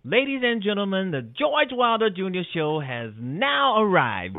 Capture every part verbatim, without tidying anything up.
Ladies and gentlemen, the George Wilder Junior Show has now arrived.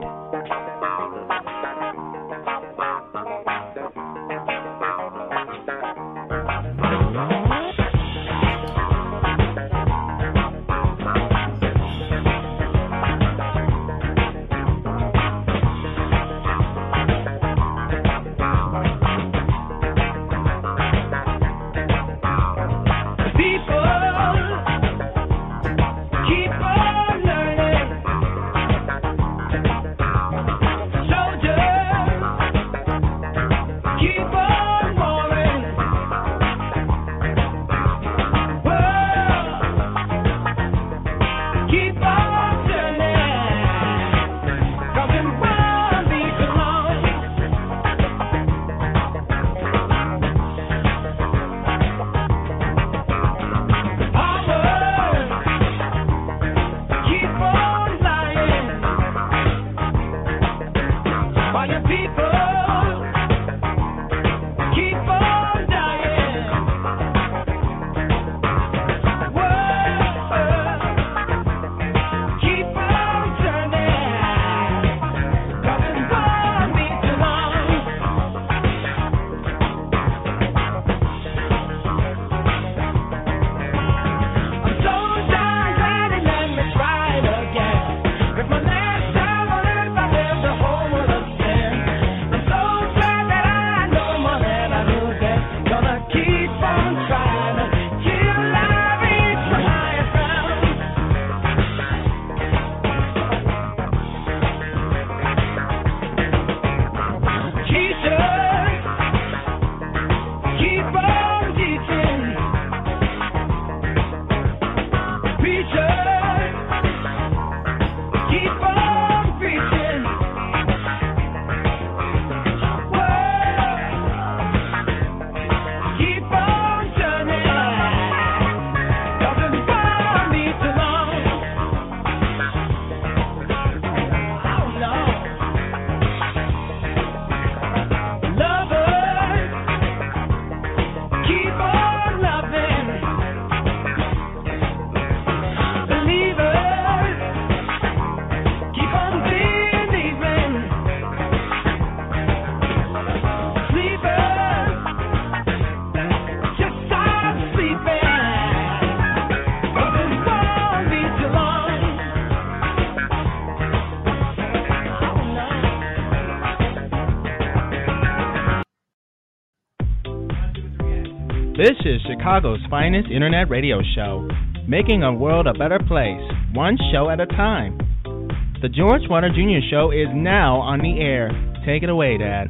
This is Chicago's finest internet radio show, making a world a better place, one show at a time. The George Wilder Junior Show is now on the air. Take it away, Dad.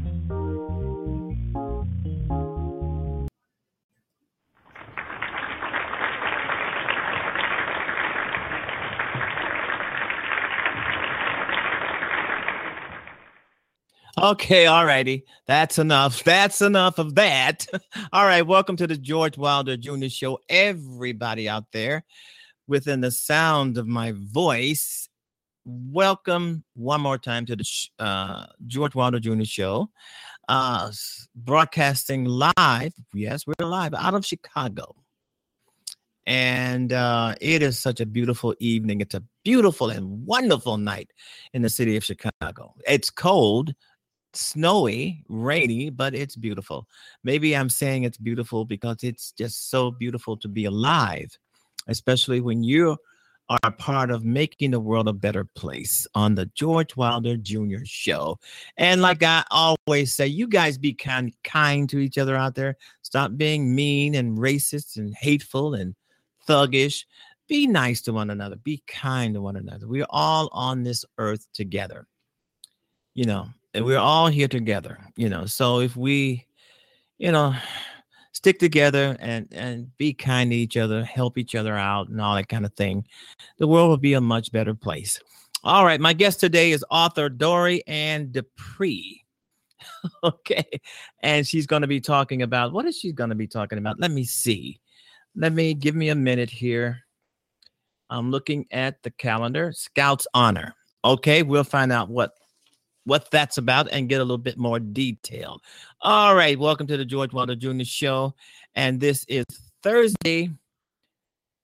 Okay, all righty. That's enough. That's enough of that. All right, welcome to the George Wilder Junior Show, everybody out there within the sound of my voice. Welcome one more time to the uh, George Wilder Junior Show, uh, broadcasting live. Yes, we're live out of Chicago. And uh, it is such a beautiful evening. It's a beautiful and wonderful night in the city of Chicago. It's cold, snowy, rainy, but it's beautiful. Maybe I'm saying it's beautiful because it's just so beautiful to be alive, especially when you are a part of making the world a better place on the George Wilder Junior Show. And like I always say, you guys be kind, kind to each other out there. Stop being mean and racist and hateful and thuggish. Be nice to one another. Be kind to one another. We're all on this earth together. You know, and we're all here together, you know. So if we, you know, stick together and, and be kind to each other, help each other out and all that kind of thing, the world will be a much better place. All right. My guest today is author Dori Ann Dupree. Okay. And she's going to be talking about, what is she going to be talking about? Let me see. Let me, give me a minute here. I'm looking at the calendar. Scouts Honor. Okay. We'll find out what what that's about and get a little bit more detail. All right. Welcome to the George Wilder Junior Show. And this is Thursday,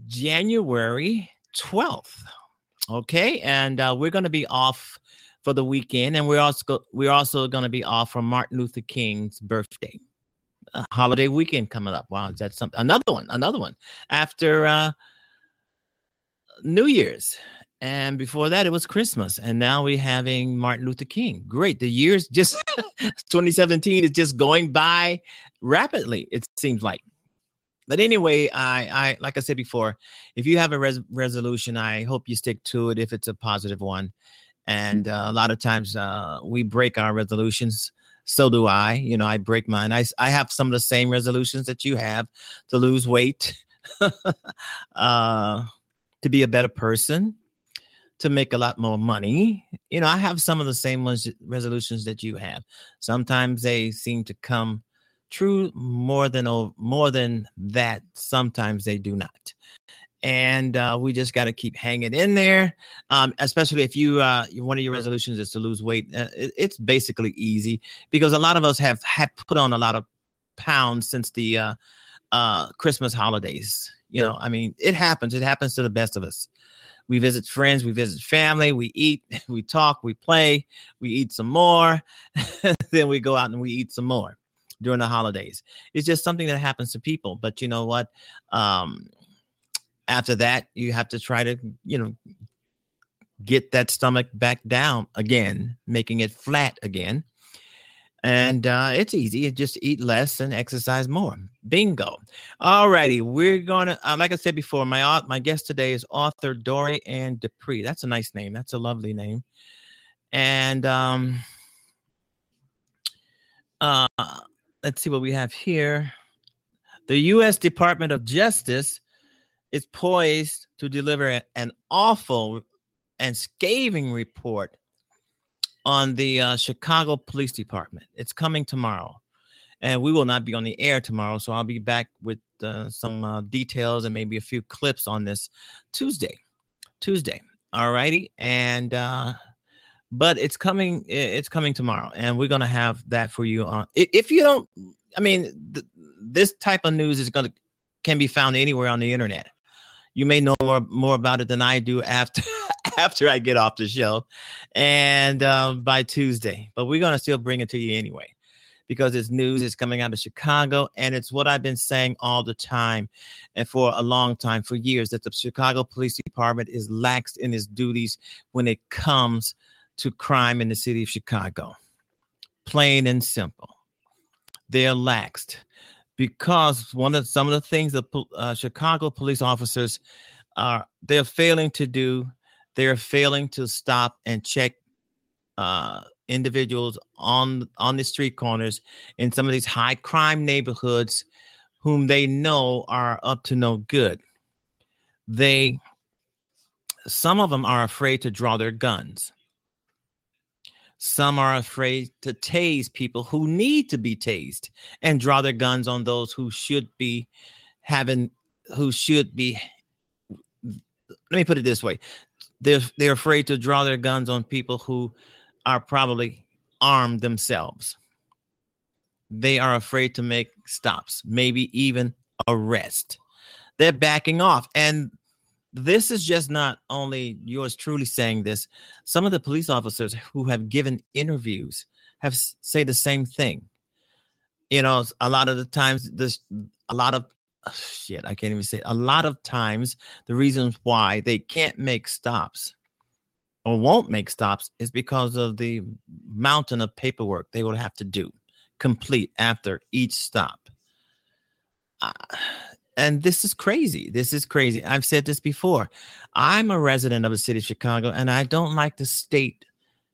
January twelfth. Okay, and uh, we're going to be off for the weekend, and we're also go- we're also going to be off for Martin Luther King's birthday, a holiday weekend coming up. Wow, is that something? Another one, another one after uh, New Year's, and before that it was Christmas, and now we're having Martin Luther King. Great, the years just twenty seventeen is just going by rapidly. It seems like. But anyway, I, I like I said before, if you have a res- resolution, I hope you stick to it if it's a positive one. And uh, a lot of times uh, we break our resolutions. So do I. You know, I break mine. I, I have some of the same resolutions that you have: to lose weight, uh, to be a better person, to make a lot more money. You know, I have some of the same ones, resolutions that you have. Sometimes they seem to come true more than more than that. Sometimes they do not, and uh, we just got to keep hanging in there. Um, especially if you uh, one of your resolutions is to lose weight. Uh, it, it's basically easy because a lot of us have had put on a lot of pounds since the uh, uh, Christmas holidays. You know, I mean, it happens. It happens to the best of us. We visit friends, we visit family, we eat, we talk, we play, we eat some more, then we go out and we eat some more during the holidays. It's just something that happens to people. But you know what? Um, after that, you have to try to, you know, get that stomach back down again, making it flat again. And uh, it's easy. You just eat less and exercise more. Bingo. All righty. We're going to, uh, like I said before, my uh, my guest today is author Dory Ann Dupree. That's a nice name. That's a lovely name. And um, uh, let's see what we have here. The U S Department of Justice is poised to deliver an awful and scathing report on the uh, Chicago Police Department. It's coming tomorrow, and we will not be on the air tomorrow, so I'll be back with uh, some uh, details and maybe a few clips on this Tuesday. Tuesday, all righty, and uh, but it's coming. It's coming tomorrow, and we're gonna have that for you. On if you don't, I mean, th- this type of news is gonna can be found anywhere on the internet. You may know more more about it than I do after. after I get off the show and uh, by Tuesday, but we're going to still bring it to you anyway, because it's news. It's coming out of Chicago, and it's what I've been saying all the time and for a long time, for years, that the Chicago Police Department is lax in its duties when it comes to crime in the city of Chicago. Plain and simple. They're laxed because one of some of the things that uh, Chicago police officers are, they're failing to do. They're failing to stop and check uh, individuals on on the street corners in some of these high crime neighborhoods whom they know are up to no good. They, some of them are afraid to draw their guns. Some are afraid to tase people who need to be tased and draw their guns on those who should be having, who should be, let me put it this way. They're, they're afraid to draw their guns on people who are probably armed themselves. They are afraid to make stops, maybe even arrest. They're backing off. And this is just not only yours truly saying this. Some of the police officers who have given interviews have say the same thing. You know, a lot of the times, this, a lot of, oh, shit, I can't even say it. A lot of times, the reasons why they can't make stops or won't make stops is because of the mountain of paperwork they will have to do, complete after each stop. Uh, and this is crazy. This is crazy. I've said this before. I'm a resident of the city of Chicago, and I don't like the state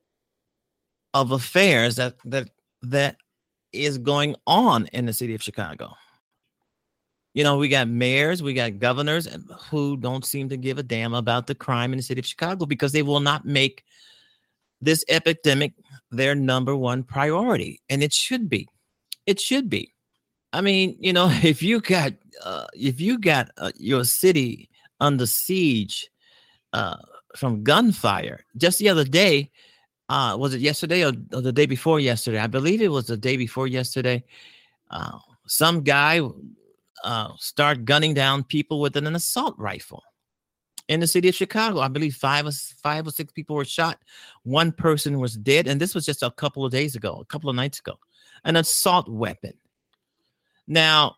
of affairs that that that is going on in the city of Chicago. You know, we got mayors, we got governors who don't seem to give a damn about the crime in the city of Chicago because they will not make this epidemic their number one priority. And it should be. It should be. I mean, you know, if you got uh, if you got uh, your city under siege uh, from gunfire, just the other day, uh, was it yesterday or, or the day before yesterday? I believe it was the day before yesterday. Uh, some guy uh, start gunning down people with an assault rifle in the city of Chicago. I believe five or five or six people were shot. One person was dead. And this was just a couple of days ago, a couple of nights ago, an assault weapon. Now,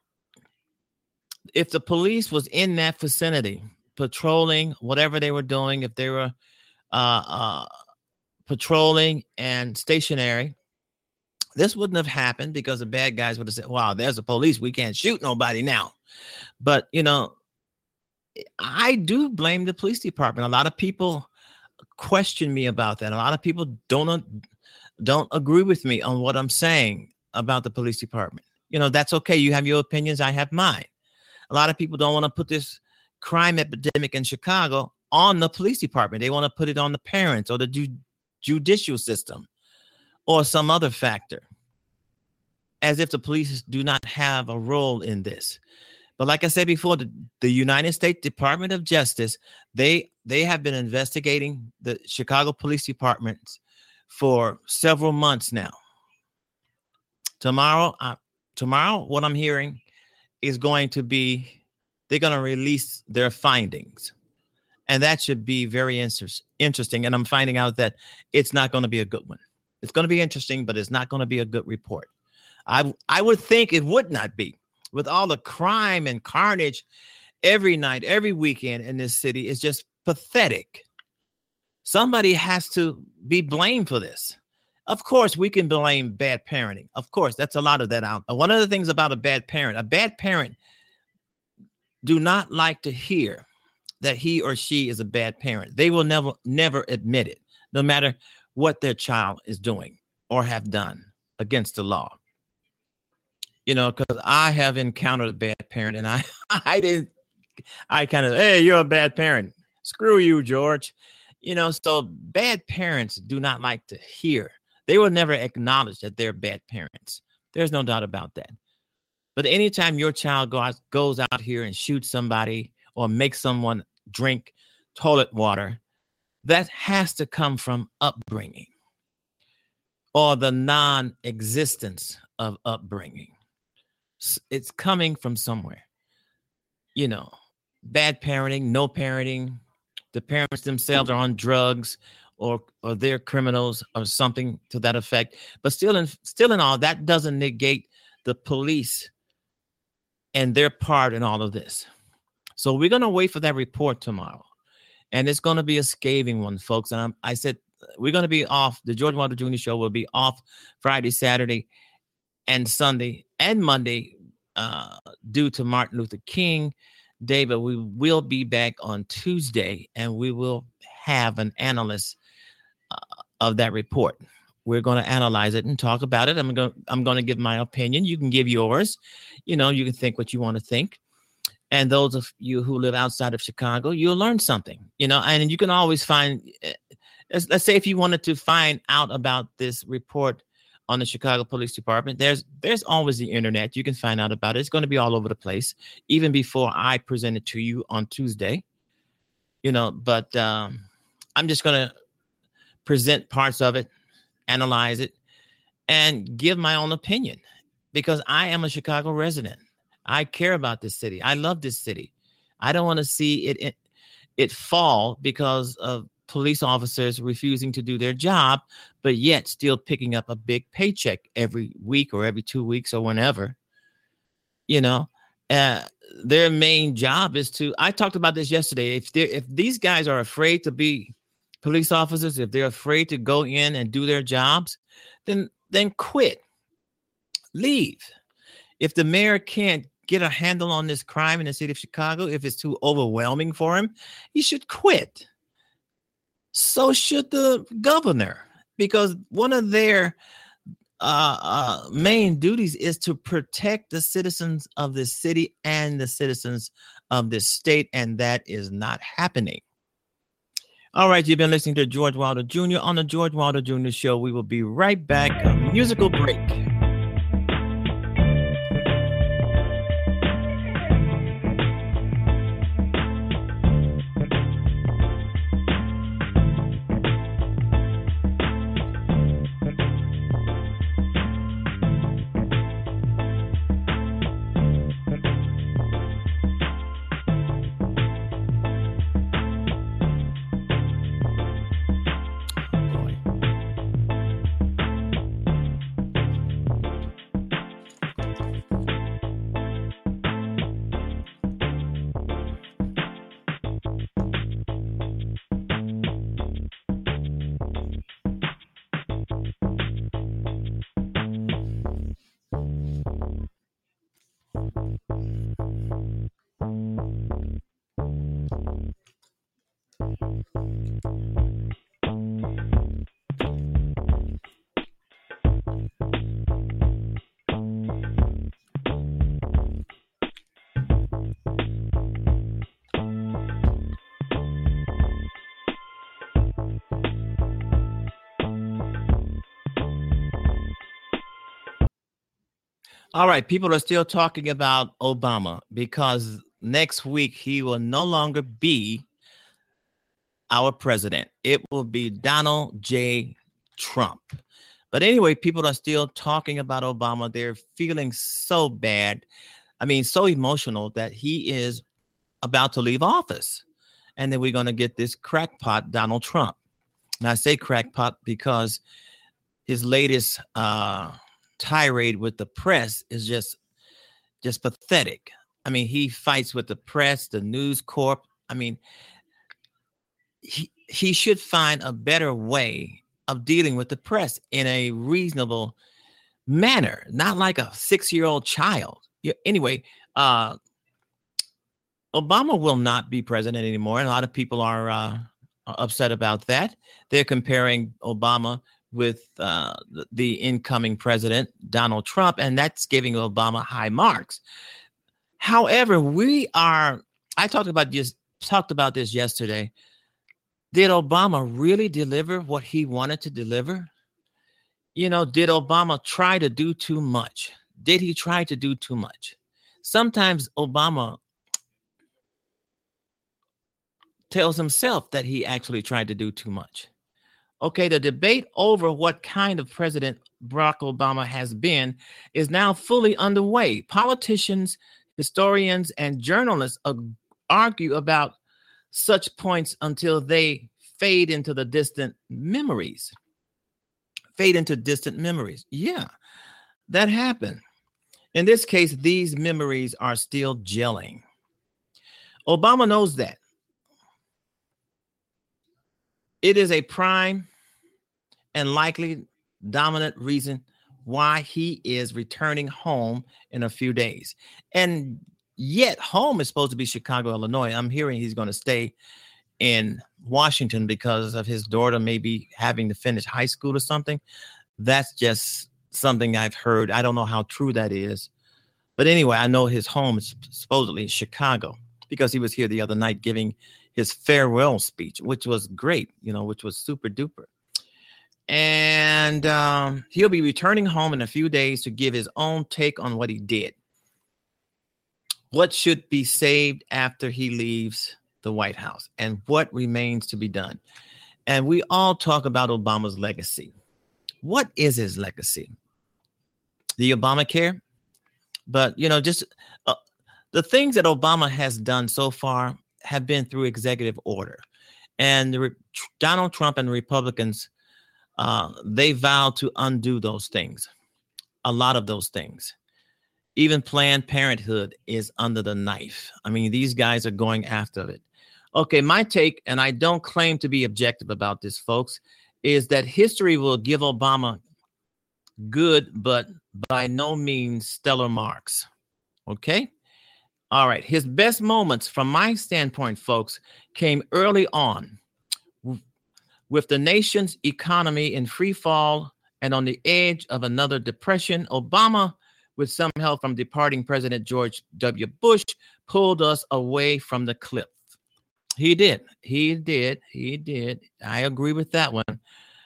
if the police was in that vicinity, patrolling, whatever they were doing, if they were uh, uh, patrolling and stationary, this wouldn't have happened because the bad guys would have said, wow, there's the police. We can't shoot nobody now. But, you know, I do blame the police department. A lot of people question me about that. A lot of people don't, don't agree with me on what I'm saying about the police department. You know, that's okay. You have your opinions. I have mine. A lot of people don't want to put this crime epidemic in Chicago on the police department. They want to put it on the parents or the ju- judicial system or some other factor, as if the police do not have a role in this. But like I said before, the, the United States Department of Justice, they they have been investigating the Chicago Police Department for several months now. Tomorrow, uh, tomorrow, what I'm hearing is going to be, they're going to release their findings. And that should be very inter- interesting. And I'm finding out that it's not going to be a good one. It's going to be interesting, but it's not going to be a good report. I I would think it would not be. With all the crime and carnage every night, every weekend in this city, is just pathetic. Somebody has to be blamed for this. Of course, we can blame bad parenting. Of course, that's a lot of that out. One of the things about a bad parent, a bad parent do not like to hear that he or she is a bad parent. They will never, never admit it, no matter what their child is doing or have done against the law. You know, because I have encountered a bad parent, and I, I didn't, I kind of, hey, you're a bad parent. Screw you, George. You know, so bad parents do not like to hear. They will never acknowledge that they're bad parents. There's no doubt about that. But anytime your child goes, goes out here and shoots somebody or makes someone drink toilet water, that has to come from upbringing or the non-existence of upbringing. It's coming from somewhere. You know, bad parenting, no parenting. The parents themselves are on drugs or or they're criminals or something to that effect. But still in still in all, that doesn't negate the police and their part in all of this. So we're going to wait for that report tomorrow. And it's going to be a scathing one, folks. And I'm, I said, we're going to be off. The George Wilder Junior Show will be off Friday, Saturday, and Sunday and Monday uh, due to Martin Luther King Day. But we will be back on Tuesday, and we will have an analyst uh, of that report. We're going to analyze it and talk about it. I'm going I'm going to give my opinion. You can give yours. You know, you can think what you want to think. And those of you who live outside of Chicago, you'll learn something, you know, and you can always find, let's, let's say if you wanted to find out about this report on the Chicago Police Department, there's there's always the internet. You can find out about it. It's going to be all over the place, even before I present it to you on Tuesday, you know, but um, I'm just going to present parts of it, analyze it, and give my own opinion because I am a Chicago resident. I care about this city. I love this city. I don't want to see it, it it fall because of police officers refusing to do their job, but yet still picking up a big paycheck every week or every two weeks or whenever. You know, uh, their main job is to. I talked about this yesterday. If they if these guys are afraid to be police officers, if they're afraid to go in and do their jobs, then then quit, leave. If the mayor can't get a handle on this crime in the city of Chicago, if it's too overwhelming for him, he should quit. So should the governor, because one of their uh, uh, main duties is to protect the citizens of this city and the citizens of this state, and that is not happening. All right, you've been listening to George Wilder Junior on the George Wilder Junior Show. We will be right back. A musical break. All right, people are still talking about Obama because next week he will no longer be our president. It will be Donald J. Trump. But anyway, people are still talking about Obama. They're feeling so bad. I mean, so emotional that he is about to leave office. And then we're going to get this crackpot, Donald Trump. And I say crackpot because his latest uh, tirade with the press is just, just pathetic. I mean, he fights with the press, the News Corp. I mean, he, he should find a better way of dealing with the press in a reasonable manner, not like a six-year-old child. Yeah, anyway, uh, Obama will not be president anymore. And a lot of people are uh, upset about that. They're comparing Obama with uh, the, the incoming president, Donald Trump, and that's giving Obama high marks. However, we are, I talked about this, talked about this yesterday. Did Obama really deliver what he wanted to deliver? You know, did Obama try to do too much? Did he try to do too much? Sometimes Obama tells himself that he actually tried to do too much. Okay, the debate over what kind of president Barack Obama has been is now fully underway. Politicians, historians, and journalists argue about such points until they fade into the distant memories. Fade into distant memories. Yeah, that happened. In this case, these memories are still gelling. Obama knows that. It is a prime and likely dominant reason why he is returning home in a few days. And yet home is supposed to be Chicago, Illinois. I'm hearing he's going to stay in Washington because of his daughter maybe having to finish high school or something. That's just something I've heard. I don't know how true that is. But anyway, I know his home is supposedly Chicago because he was here the other night giving his farewell speech, which was great, you know, which was super duper. And um, he'll be returning home in a few days to give his own take on what he did. What should be saved after he leaves the White House and what remains to be done. And we all talk about Obama's legacy. What is his legacy? The Obamacare? But, you know, just uh, the things that Obama has done so far have been through executive order. And the Re- Donald Trump and the Republicans, uh, they vowed to undo those things, a lot of those things. Even Planned Parenthood is under the knife. I mean, these guys are going after it. Okay, my take, and I don't claim to be objective about this, folks, is that history will give Obama good, but by no means stellar marks. Okay? All right. His best moments, from my standpoint, folks, came early on with the nation's economy in free fall and on the edge of another depression. Obama, with some help from departing President George W. Bush, pulled us away from the cliff. He did. He did. He did. I agree with that one.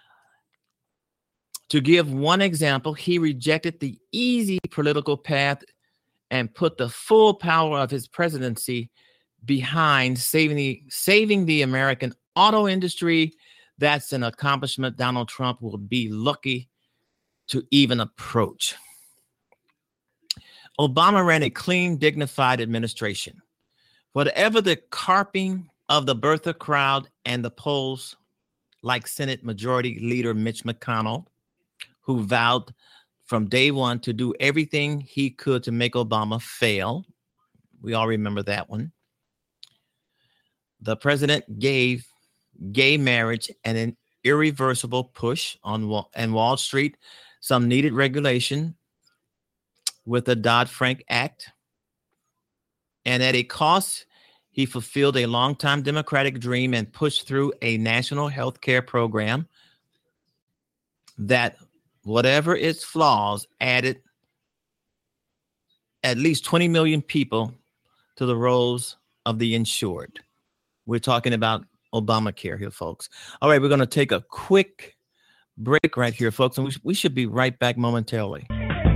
To give one example, he rejected the easy political path and put the full power of his presidency behind saving the, saving the American auto industry. That's an accomplishment Donald Trump will be lucky to even approach. Obama ran a clean, dignified administration. Whatever the carping of the birther crowd and the polls, like Senate Majority Leader Mitch McConnell, who vowed from day one to do everything he could to make Obama fail. We all remember that one. The president gave gay marriage an irreversible push on Wall, and Wall Street, some needed regulation with the Dodd-Frank Act. And at a cost He fulfilled a longtime Democratic dream and pushed through a national health care program that, whatever its flaws, added at least twenty million people to the rolls of the insured. We're talking about Obamacare here, folks. All right, we're going to take a quick break right here, folks, and we, we should be right back momentarily.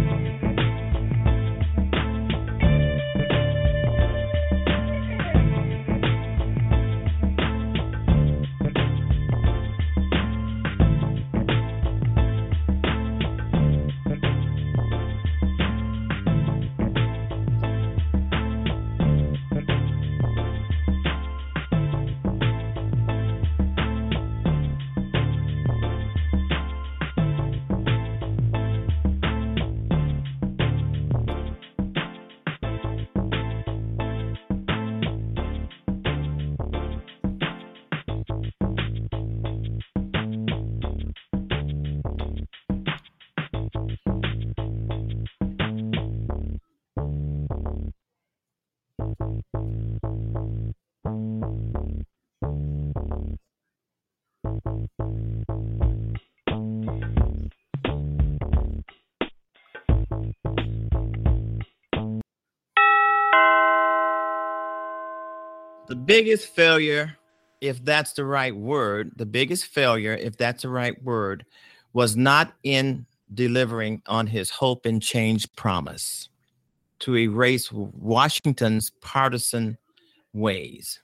The biggest failure, if that's the right word, the biggest failure, if that's the right word, was not in delivering on his hope and change promise to erase Washington's partisan ways.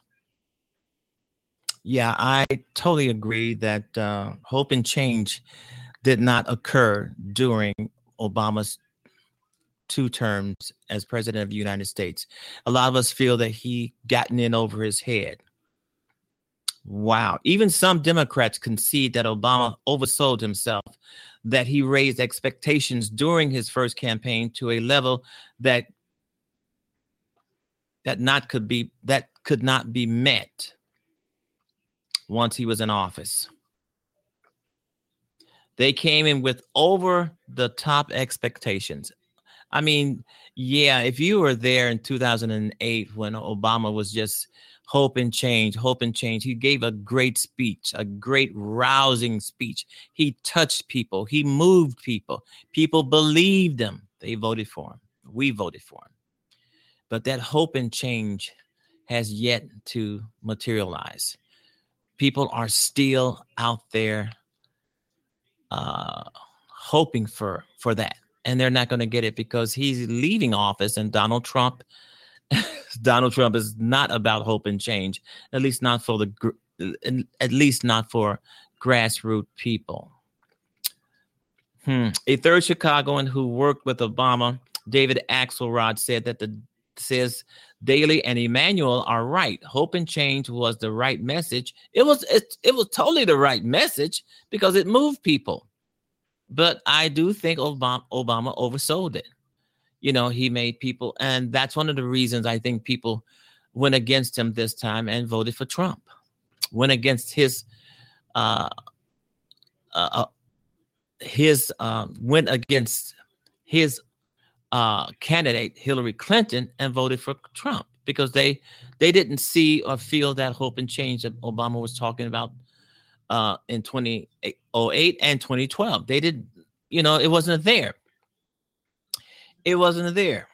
Yeah, I totally agree that uh, hope and change did not occur during Obama's two terms as president of the United States. A lot of us feel that he gotten in over his head. Wow. Even some Democrats concede that Obama oversold himself, that he raised expectations during his first campaign to a level that that not could be that could not be met once he was in office. They came in with over the top expectations. I mean, yeah, if you were there in two thousand eight when Obama was just hope and change, hope and change, he gave a great speech, a great rousing speech. He touched people. He moved people. People believed him. They voted for him. We voted for him. But that hope and change has yet to materialize. People are still out there uh, hoping for, for that. And they're not going to get it because he's leaving office, and Donald Trump, Donald Trump is not about hope and change, at least not for the, at least not for grassroots people. Hmm. A third Chicagoan who worked with Obama, David Axelrod, said that the says Daley and Emanuel are right. Hope and change was the right message. It was it, it was totally the right message because it moved people. But I do think Obama, Obama oversold it. You know, he made people, and that's one of the reasons I think people went against him this time and voted for Trump. Went against his, uh, uh, his, uh, went against his uh, candidate Hillary Clinton and voted for Trump because they they didn't see or feel that hope and change that Obama was talking about uh, in twenty oh eight and twenty twelve. They did, you know, it wasn't there. It wasn't there.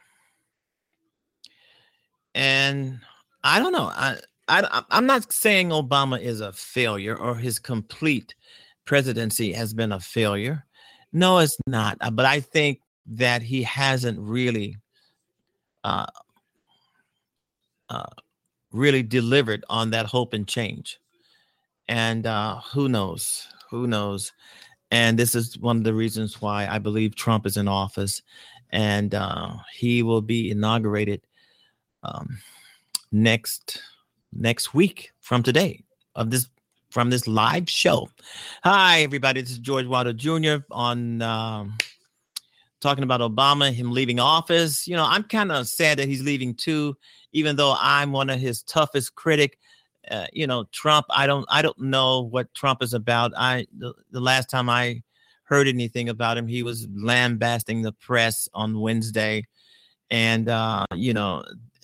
And I don't know. I, I, I'm not saying Obama is a failure or his complete presidency has been a failure. No, it's not. But I think that he hasn't really uh, uh, really delivered on that hope and change. And uh, who knows? Who knows? And this is one of the reasons why I believe Trump is in office, and uh, he will be inaugurated um, next next week from today of this from this live show. Hi, everybody. This is George Wilder Junior on um, talking about Obama, him leaving office. You know, I'm kind of sad that he's leaving too, even though I'm one of his toughest critic. Uh, you know, Trump, I don't I don't know what Trump is about. I the, the last time I heard anything about him, he was lambasting the press on Wednesday. And, uh, you know,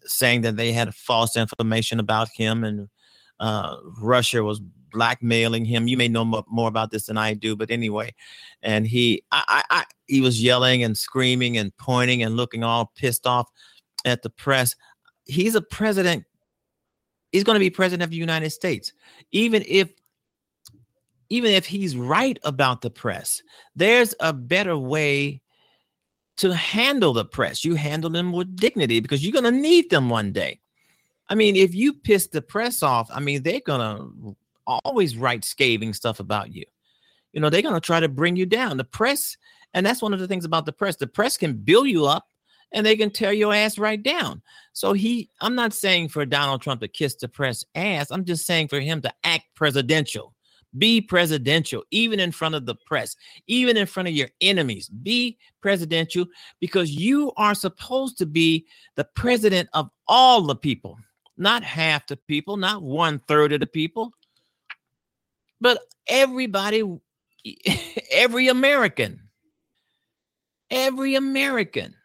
saying that they had false information about him and uh, Russia was blackmailing him. You may know more, more about this than I do, but anyway, and he, I, I, I, he was yelling and screaming and pointing and looking all pissed off at the press. He's a president. He's going to be president of the United States. Even if, even if he's right about the press, there's a better way to handle the press. You handle them with dignity because you're going to need them one day. I mean, if you piss the press off, I mean, they're going to always write scathing stuff about you. You know, they're going to try to bring you down. The press, and that's one of the things about the press. The press can build you up and they can tear your ass right down. So he, I'm not saying for Donald Trump to kiss the press ass. I'm just saying for him to act presidential. Be presidential, even in front of the press, even in front of your enemies. Be presidential because you are supposed to be the president of all the people, not half the people, not one third of the people, but everybody, every American, every American.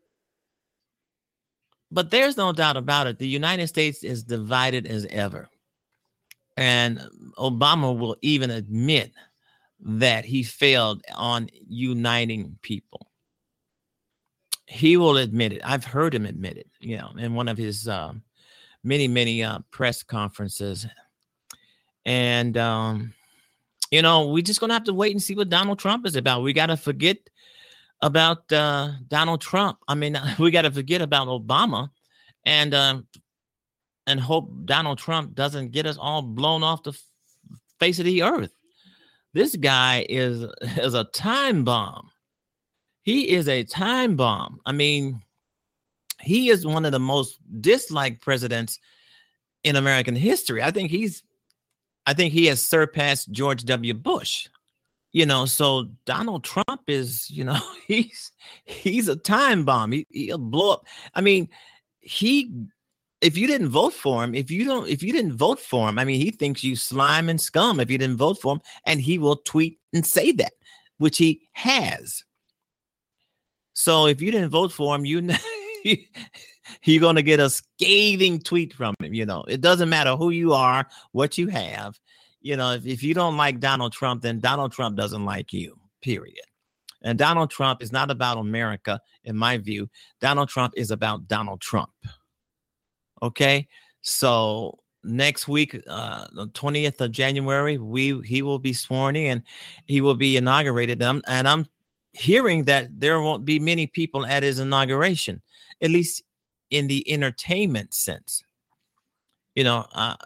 But there's no doubt about it. The United States is divided as ever. And Obama will even admit that he failed on uniting people. He will admit it. I've heard him admit it, you know, in one of his uh, many, many uh, press conferences. And, um, you know, we're just going to have to wait and see what Donald Trump is about. We got to forget about uh, Donald Trump. I mean, we got to forget about Obama and uh, and hope Donald Trump doesn't get us all blown off the f- face of the earth. This guy is, is a time bomb. He is a time bomb. I mean, he is one of the most disliked presidents in American history. I think he's, I think he has surpassed George W. Bush. You know, so Donald Trump is, you know, he's he's a time bomb. He, he'll blow up. I mean, he, if you didn't vote for him, if you don't, if you didn't vote for him, I mean, he thinks you slime and scum if you didn't vote for him, and he will tweet and say that, which he has. So if you didn't vote for him, you you're going to get a scathing tweet from him. You know, it doesn't matter who you are, what you have. You know, if, if you don't like Donald Trump, then Donald Trump doesn't like you, period. And Donald Trump is not about America, in my view. Donald Trump is about Donald Trump. Okay, so next week, uh, the twentieth of January, we he will be sworn in, he will be inaugurated. And I'm, and I'm hearing that there won't be many people at his inauguration, at least in the entertainment sense. You know, uh,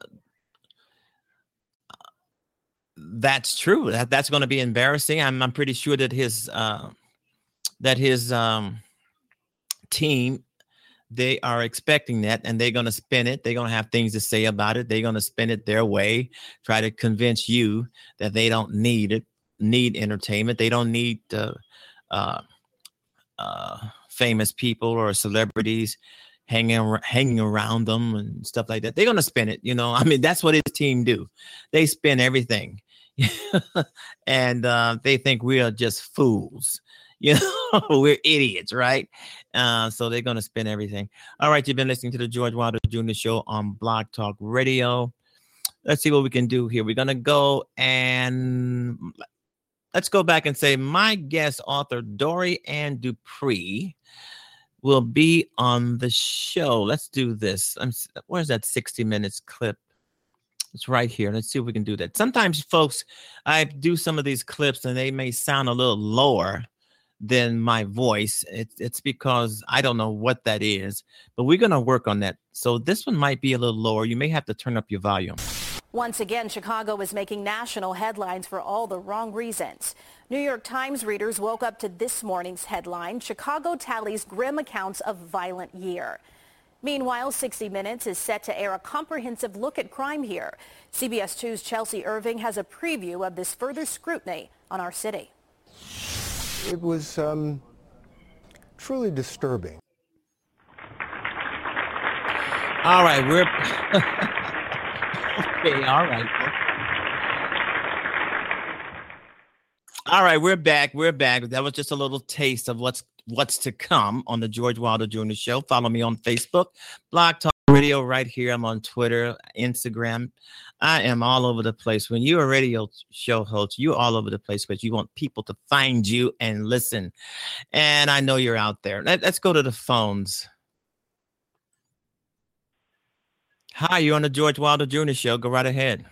that's true. That that's going to be embarrassing. I'm I'm pretty sure that his uh, that his um, team, they are expecting that, and they're going to spin it. They're going to have things to say about it. They're going to spin it their way, try to convince you that they don't need it, need entertainment. They don't need uh, uh, uh, famous people or celebrities hanging hanging around them and stuff like that. They're going to spin it. You know, I mean, that's what his team do. They spin everything, and uh, they think we are just fools. You know, we're idiots, right? Uh, so they're going to spin everything. All right, you've been listening to the George Wilder Junior Show on Blog Talk Radio. Let's see what we can do here. We're going to go and let's go back and say my guest author, Dori Ann Dupree, will be on the show. Let's do this. I'm, where's that sixty minutes clip? It's right here. Let's see if we can do that. Sometimes, folks, I do some of these clips and they may sound a little lower than my voice. It's it's because I don't know what that is, but we're going to work on that. So this one might be a little lower. You may have to turn up your volume. Once again, Chicago is making national headlines for all the wrong reasons. New York Times readers woke up to this morning's headline: Chicago tallies grim accounts of violent year. Meanwhile, sixty minutes is set to air a comprehensive look at crime here. C B S two's Chelsea Irving has a preview of this further scrutiny on our city. It was um, truly disturbing. All right, we're okay. All right. All right, we're back. We're back. That was just a little taste of what's what's to come on the George Wilder Junior Show. Follow me on Facebook, Blog Talk Radio right here. I'm on Twitter, Instagram. I am all over the place. When you're a radio show host, you're all over the place because you want people to find you and listen. And I know you're out there. Let, let's go to the phones. Hi, you're on the George Wilder Junior Show. Go right ahead.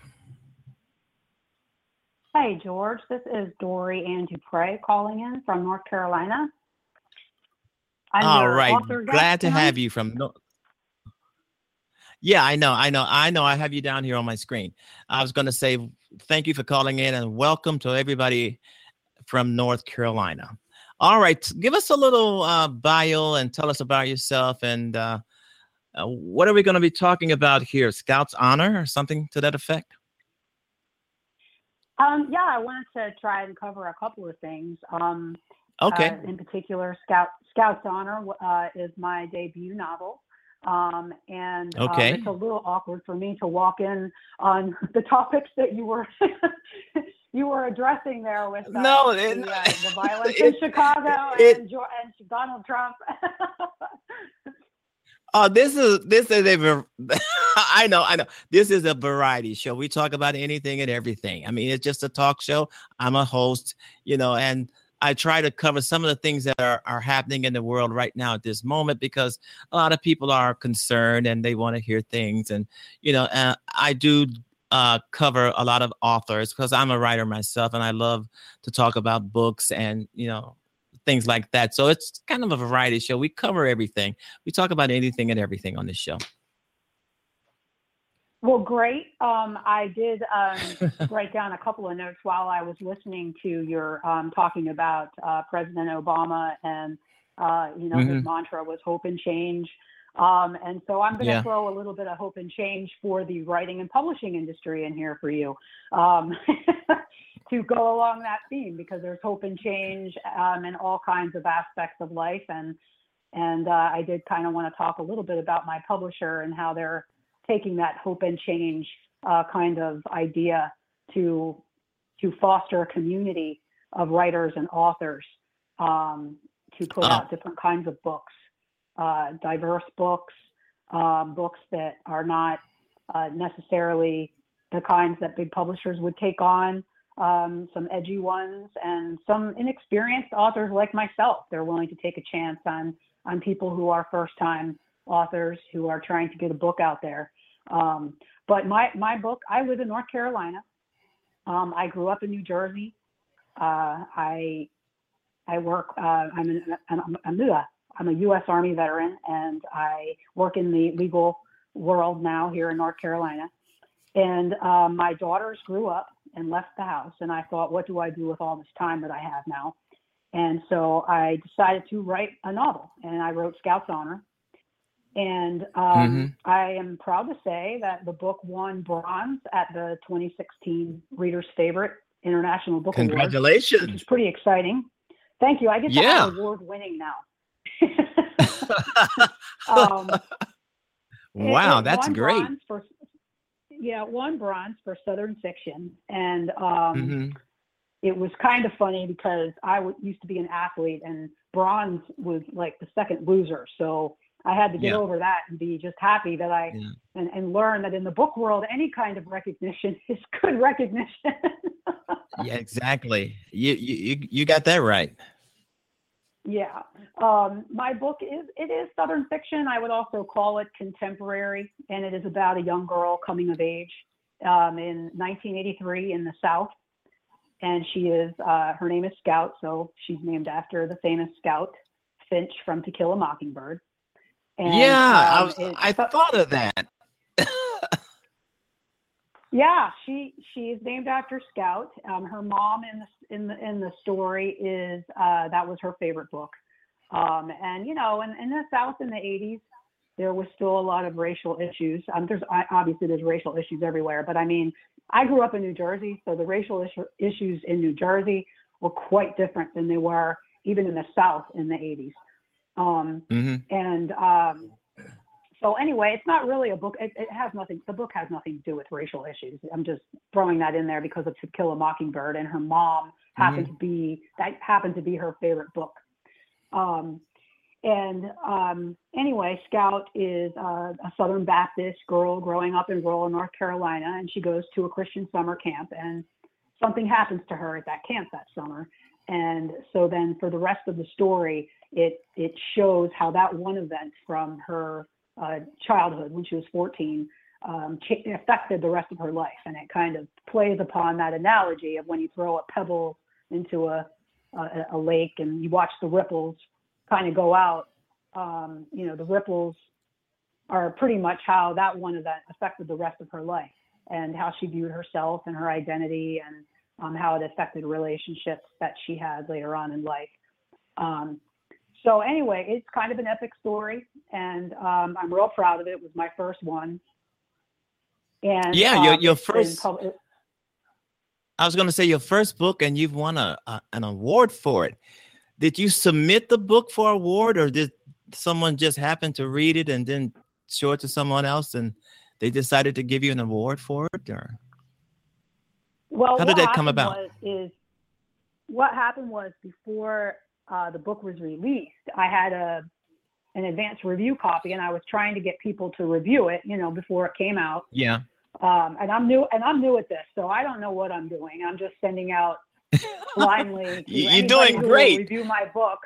Hey, George. This is Dory Ann Dupre calling in from North Carolina. I'm All right. Glad to have you from North. Yeah, I know. I know. I know. I have you down here on my screen. I was going to say thank you for calling in and welcome to everybody from North Carolina. All right. Give us a little uh, bio and tell us about yourself. And uh, uh, what are we going to be talking about here? Scouts Honor or something to that effect? Um, yeah, I wanted to try and cover a couple of things. Um, okay. Uh, in particular, Scout Scouts Honor uh, is my debut novel. Um, and okay. uh, it's a little awkward for me to walk in on the topics that you were you were addressing there with uh, no, the, it, uh, the violence it, in Chicago it, and, and Donald Trump. Oh, this is this is a I know I know this is a variety show. We talk about anything and everything. I mean, it's just a talk show. I'm a host, you know, and I try to cover some of the things that are, are happening in the world right now at this moment because a lot of people are concerned and they want to hear things. And, you know, uh, I do uh, cover a lot of authors because I'm a writer myself and I love to talk about books and, you know, things like that. So it's kind of a variety show. We cover everything. We talk about anything and everything on this show. Well, great. Um, I did um, write down a couple of notes while I was listening to your um, talking about uh, President Obama and, uh, you know, mm-hmm. his mantra was hope and change. Um, and so I'm going to yeah. throw a little bit of hope and change for the writing and publishing industry in here for you. Um, to go along that theme, because there's hope and change um, in all kinds of aspects of life. And and uh, I did kind of want to talk a little bit about my publisher and how they're taking that hope and change uh, kind of idea to to foster a community of writers and authors um, to put oh. out different kinds of books, uh, diverse books, uh, books that are not uh, necessarily the kinds that big publishers would take on. Um, some edgy ones and some inexperienced authors like myself. They're willing to take a chance on on people who are first-time authors who are trying to get a book out there. Um, but my my book, I live in North Carolina. Um, I grew up in New Jersey. Uh, I I work. Uh, I'm an, I'm I'm a, I'm a U S Army veteran, and I work in the legal world now here in North Carolina. And uh, my daughters grew up and left the house. And I thought, what do I do with all this time that I have now? And so I decided to write a novel, and I wrote Scouts Honor. And um, mm-hmm. I am proud to say that the book won bronze at the twenty sixteen Reader's Favorite International Book Award. Congratulations. Which is pretty exciting. Thank you. I get yeah. that award winning now. um, wow, that's great. For, yeah, won bronze for Southern Fiction. And um, mm-hmm. it was kind of funny because I w- used to be an athlete, and bronze was like the second loser. So I had to get yeah. over that and be just happy that I yeah. and, and learn that in the book world, any kind of recognition is good recognition. Yeah, exactly. You, you you got that right. Yeah. Um, my book is, it is Southern fiction. I would also call it contemporary, and it is about a young girl coming of age um, in nineteen eighty-three in the South. And she is, uh, her name is Scout, so she's named after the famous Scout Finch from To Kill a Mockingbird. And, yeah, um, I, was, it, I thought of that. Yeah, she she is named after Scout. Um, her mom in the in the in the story is uh, that was her favorite book. Um, and you know, in, in the South in the eighties, there was still a lot of racial issues. Um, there's obviously there's racial issues everywhere, but I mean, I grew up in New Jersey, so the racial issue, issues in New Jersey were quite different than they were even in the South in the eighties. Um, mm-hmm. And um, so anyway, it's not really a book. It, it has nothing. The book has nothing to do with racial issues. I'm just throwing that in there because of To Kill a Mockingbird, and her mom happened mm-hmm. to be that happened to be her favorite book. Um, and um, anyway, Scout is uh, a Southern Baptist girl growing up in rural North Carolina, and she goes to a Christian summer camp, and something happens to her at that camp that summer. And so then for the rest of the story, it it shows how that one event from her uh, childhood when she was fourteen um, affected the rest of her life. And it kind of plays upon that analogy of when you throw a pebble into a, a, a lake and you watch the ripples kind of go out, um, you know, the ripples are pretty much how that one event affected the rest of her life and how she viewed herself and her identity and um, how it affected relationships that she had later on in life. Um, so anyway, it's kind of an epic story, and um, I'm real proud of it. It was my first one. And yeah, um, your your first. pub- I was going to say your first book, and you've won a, a an award for it. Did you submit the book for award, or did someone just happen to read it and then show it to someone else, and they decided to give you an award for it? Or well, how did what that come happened about? Was, is what happened was before uh, the book was released, I had a an advanced review copy, and I was trying to get people to review it, you know, before it came out. Yeah. Um, and I'm new, and I'm new at this, so I don't know what I'm doing. I'm just sending out blindly. To You're anybody doing who will great. Review my book.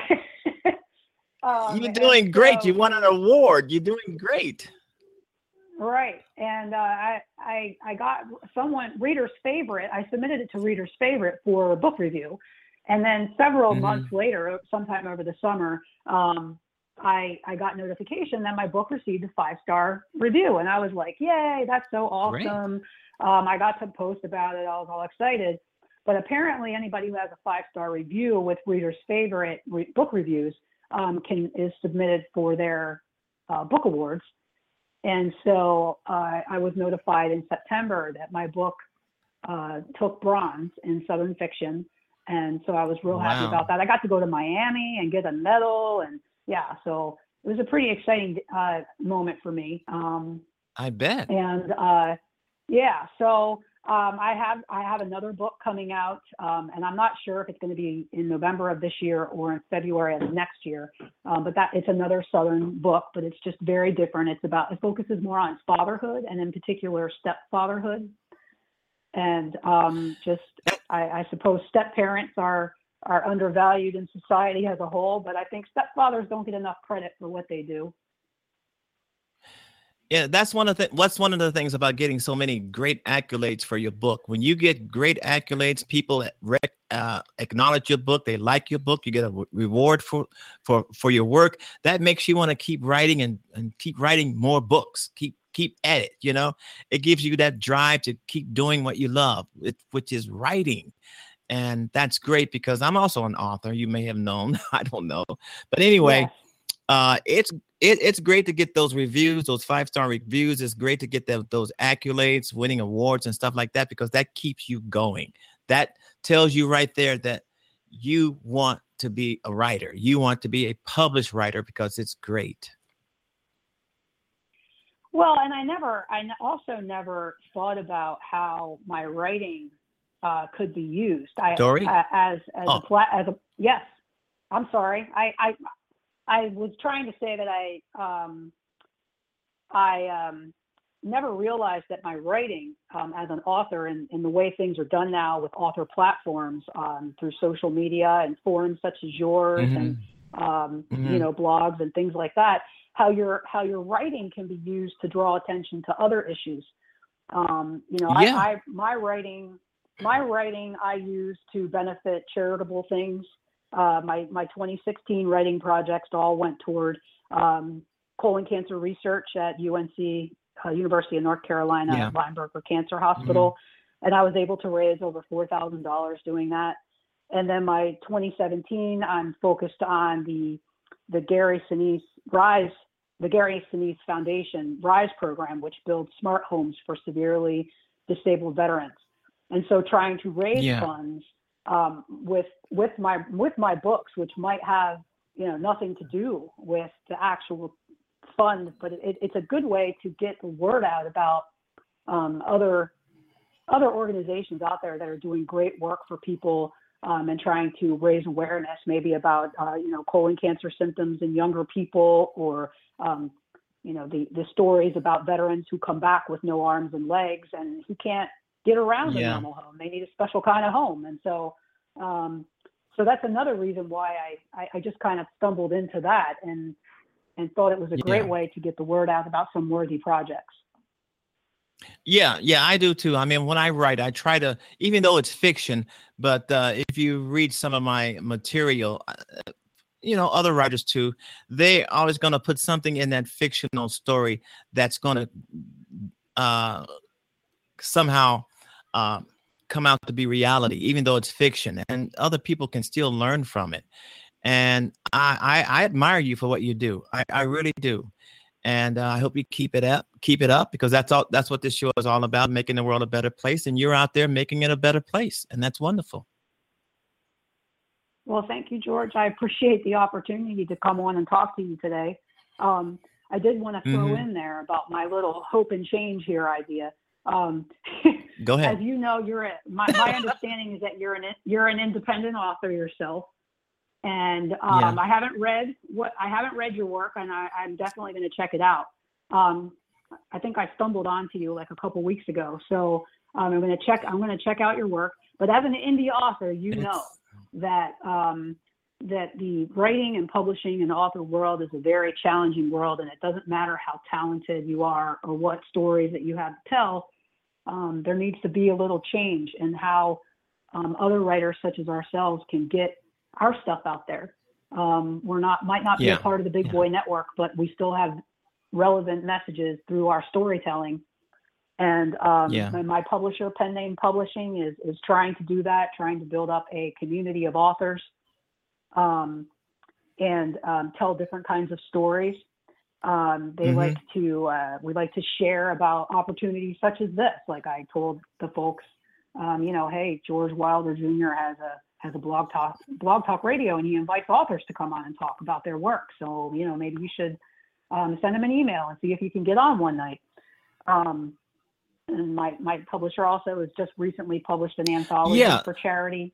um, You're doing great. so, You won an award. You're doing great. Right. And uh, I, I, I got someone, Reader's Favorite. I submitted it to Reader's Favorite for a book review. And then several Mhm. months later, sometime over the summer, um, I, I got notification that my book received a five-star review. And I was like, yay, that's so awesome. Um, I got to post about it. I was all excited. But apparently anybody who has a five-star review with Reader's Favorite re- book reviews um, can is submitted for their uh, book awards. And so uh, I was notified in September that my book uh, took bronze in Southern Fiction. And so I was real happy Wow. about that. I got to go to Miami and get a medal. And yeah, so it was a pretty exciting uh, moment for me. Um, I bet. and uh, yeah, so um, I have I have another book coming out, um, and I'm not sure if it's going to be in November of this year or in February of next year. Um, but that it's another Southern book, but it's just very different. It's about it focuses more on fatherhood, and in particular stepfatherhood, and um, just I, I suppose step parents are are undervalued in society as a whole, but I think stepfathers don't get enough credit for what they do. Yeah, that's one of the what's one of the things about getting so many great accolades for your book. When you get great accolades, people rec, uh, acknowledge your book. They like your book. You get a w- reward for for for your work. That makes you want to keep writing and, and keep writing more books. Keep keep at it. You know, it gives you that drive to keep doing what you love, it, which is writing. And that's great because I'm also an author. You may have known. I don't know, but anyway. Yes. Uh, it's it, it's great to get those reviews, those five-star reviews. It's great to get the, those accolades, winning awards and stuff like that, because that keeps you going. That tells you right there that you want to be a writer. You want to be a published writer because it's great. Well, and I never, I n- also never thought about how my writing uh, could be used. I, Dory? uh, as as Oh. a pla- as a yes. I'm sorry. I I I was trying to say that I um, I um, never realized that my writing um, as an author and, and the way things are done now with author platforms um, through social media and forums such as yours Mhm. and um, Mhm. you know blogs and things like that, how your how your writing can be used to draw attention to other issues. Um, you know, Yeah. I, I my writing my writing I use to benefit charitable things. Uh, my, my twenty sixteen writing projects all went toward um, colon cancer research at U N C, uh, University of North Carolina, Yeah. Lineberger Cancer Hospital. And I was able to raise over four thousand dollars doing that. And then my twenty seventeen, I'm focused on the, the Gary Sinise RISE, the Gary Sinise Foundation RISE program, which builds smart homes for severely disabled veterans. And so trying to raise Yeah. funds Um, with with my with my books, which might have you know nothing to do with the actual fund, but it, it's a good way to get the word out about um, other other organizations out there that are doing great work for people um, and trying to raise awareness maybe about, uh, you know, colon cancer symptoms in younger people, or, um, you know, the, the stories about veterans who come back with no arms and legs and who can't get around Yeah. a normal home. They need a special kind of home. And so, um, so that's another reason why I, I, I just kind of stumbled into that and, and thought it was a great Yeah. way to get the word out about some worthy projects. Yeah, yeah, I do too. I mean, when I write, I try to, even though it's fiction, but uh, if you read some of my material, uh, you know, other writers too, they're always going to put something in that fictional story that's going to uh, somehow uh, come out to be reality, even though it's fiction, and other people can still learn from it. And I, I, I admire you for what you do. I, I really do. And uh, I hope you keep it up, keep it up, because that's all. That's what this show is all about: making the world a better place. And you're out there making it a better place, and that's wonderful. Well, thank you, George. I appreciate the opportunity to come on and talk to you today. Um, I did want to throw Mhm. in there about my little hope and change here idea. Um, Go ahead. As you know, you're a, my my understanding is that you're an you're an independent author yourself. And um, Yeah. I haven't read what I haven't read your work, and I, I'm definitely going to check it out. Um, I think I stumbled onto you like a couple weeks ago, so um, I'm going to check. I'm going to check out your work. But as an indie author, you It's- know that um, that the writing and publishing and author world is a very challenging world, and it doesn't matter how talented you are or what stories that you have to tell. Um, there needs to be a little change in how um, other writers such as ourselves can get our stuff out there. Um, we're not, might not be Yeah. a part of the big Yeah. boy network, but we still have relevant messages through our storytelling. And um, Yeah. my, my publisher, Pen Name Publishing, is is trying to do that, trying to build up a community of authors um, and um, tell different kinds of stories. Um, they Mhm. like to, uh, we like to share about opportunities such as this. Like I told the folks, um, you know, hey, George Wilder Junior has a has a blog talk blog talk radio, and he invites authors to come on and talk about their work. So, you know, maybe you should um, send him an email and see if you can get on one night. Um, and my, my publisher also has just recently published an anthology Yeah. for charity.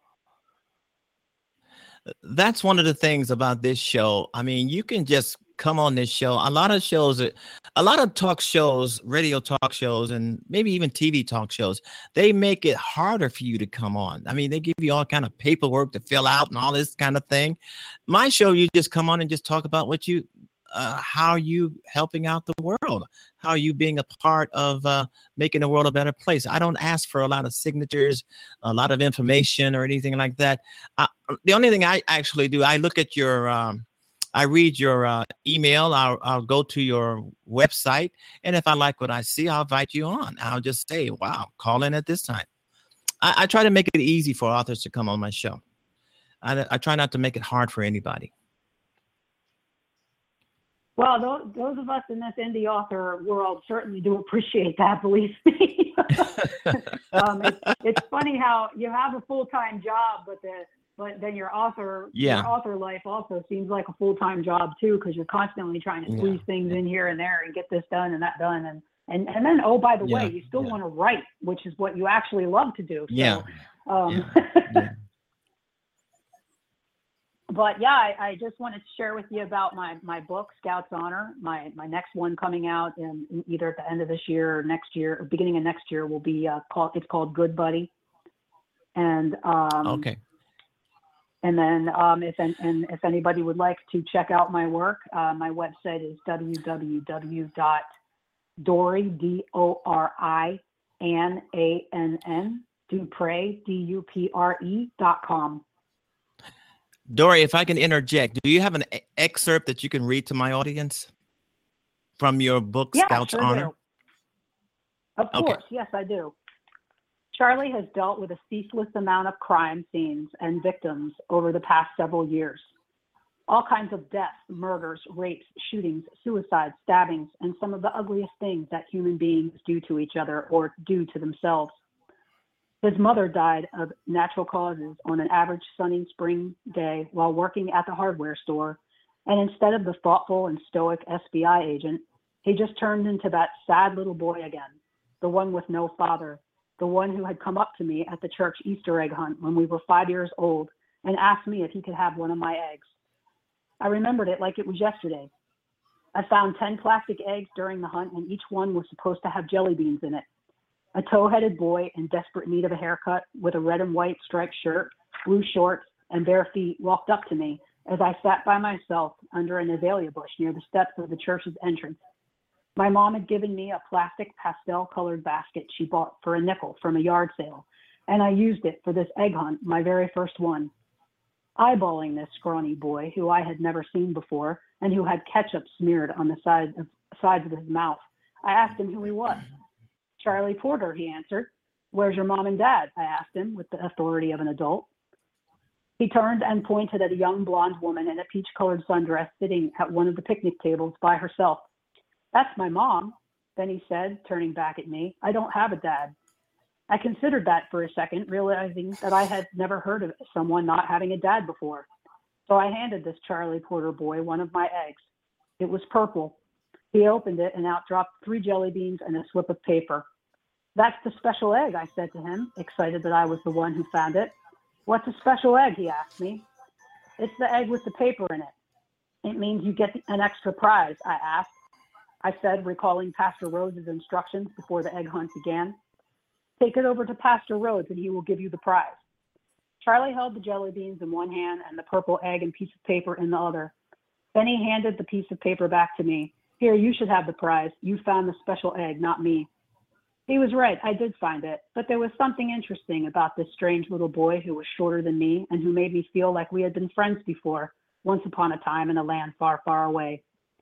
That's one of the things about this show. I mean, you can just come on this show. A lot of shows, a lot of talk shows, radio talk shows, and maybe even T V talk shows, they make it harder for you to come on. I mean, they give you all kind of paperwork to fill out and all this kind of thing. My show, you just come on and just talk about what you, uh, how you helping out the world, how you being a part of uh, making the world a better place. I don't ask for a lot of signatures, a lot of information or anything like that. Uh, the only thing I actually do, I look at your, um, I read your uh, email. I'll, I'll go to your website. And if I like what I see, I'll invite you on. I'll just say, wow, call in at this time. I, I try to make it easy for authors to come on my show. I, I try not to make it hard for anybody. Well, those, those of us in this indie author world certainly do appreciate that, believe me. um, it's, it's funny how you have a full-time job, but the but then your author Yeah. your author life also seems like a full-time job too, because you're constantly trying to squeeze Yeah. things in here and there and get this done and that done, and and and then oh, by the Yeah. way, you still Yeah. want to write, which is what you actually love to do. So, Yeah. Um, Yeah. But yeah, I, I just wanted to share with you about my, my book, Scout's Honor. My my next one coming out in, in either at the end of this year or next year, or beginning of next year, will be uh, called. It's called Good Buddy. And um, Okay. And then um, if and, and if anybody would like to check out my work, uh, my website is w w w dot dory d o r i n a n n Dupre d u p r e dot com. Dory, if I can interject, do you have an e- excerpt that you can read to my audience from your book, Yeah, Scout's sure Honor? do. Of Okay. course, yes, I do. Charlie has dealt with a ceaseless amount of crime scenes and victims over the past several years. All kinds of deaths, murders, rapes, shootings, suicides, stabbings, and some of the ugliest things that human beings do to each other or do to themselves. His mother died of natural causes on an average sunny spring day while working at the hardware store, and instead of the thoughtful and stoic F B I agent, he just turned into that sad little boy again, the one with no father, the one who had come up to me at the church Easter egg hunt when we were five years old and asked me if he could have one of my eggs. I remembered it like it was yesterday. I found ten plastic eggs during the hunt, and each one was supposed to have jelly beans in it. A tow-headed boy in desperate need of a haircut with a red and white striped shirt, blue shorts, and bare feet walked up to me as I sat by myself under an azalea bush near the steps of the church's entrance. My mom had given me a plastic pastel-colored basket she bought for a nickel from a yard sale, and I used it for this egg hunt, my very first one. Eyeballing this scrawny boy who I had never seen before and who had ketchup smeared on the side of, sides of his mouth, I asked him who he was. Charlie Porter, he answered. Where's your mom and dad? I asked him with the authority of an adult. He turned and pointed at a young blonde woman in a peach-colored sundress sitting at one of the picnic tables by herself. That's my mom, then he said, turning back at me. I don't have a dad. I considered that for a second, realizing that I had never heard of someone not having a dad before. So I handed this Charlie Porter boy one of my eggs. It was purple. He opened it and out dropped three jelly beans and a slip of paper. That's the special egg, I said to him, excited that I was the one who found it. What's a special egg, he asked me. It's the egg with the paper in it. It means you get an extra prize, I asked. I said, recalling Pastor Rhodes' instructions before the egg hunt began. Take it over to Pastor Rhodes and he will give you the prize. Charlie held the jelly beans in one hand and the purple egg and piece of paper in the other. Then he handed the piece of paper back to me. Here, you should have the prize. You found the special egg, not me. He was right. I did find it. But there was something interesting about this strange little boy who was shorter than me and who made me feel like we had been friends before, once upon a time in a land far, far away.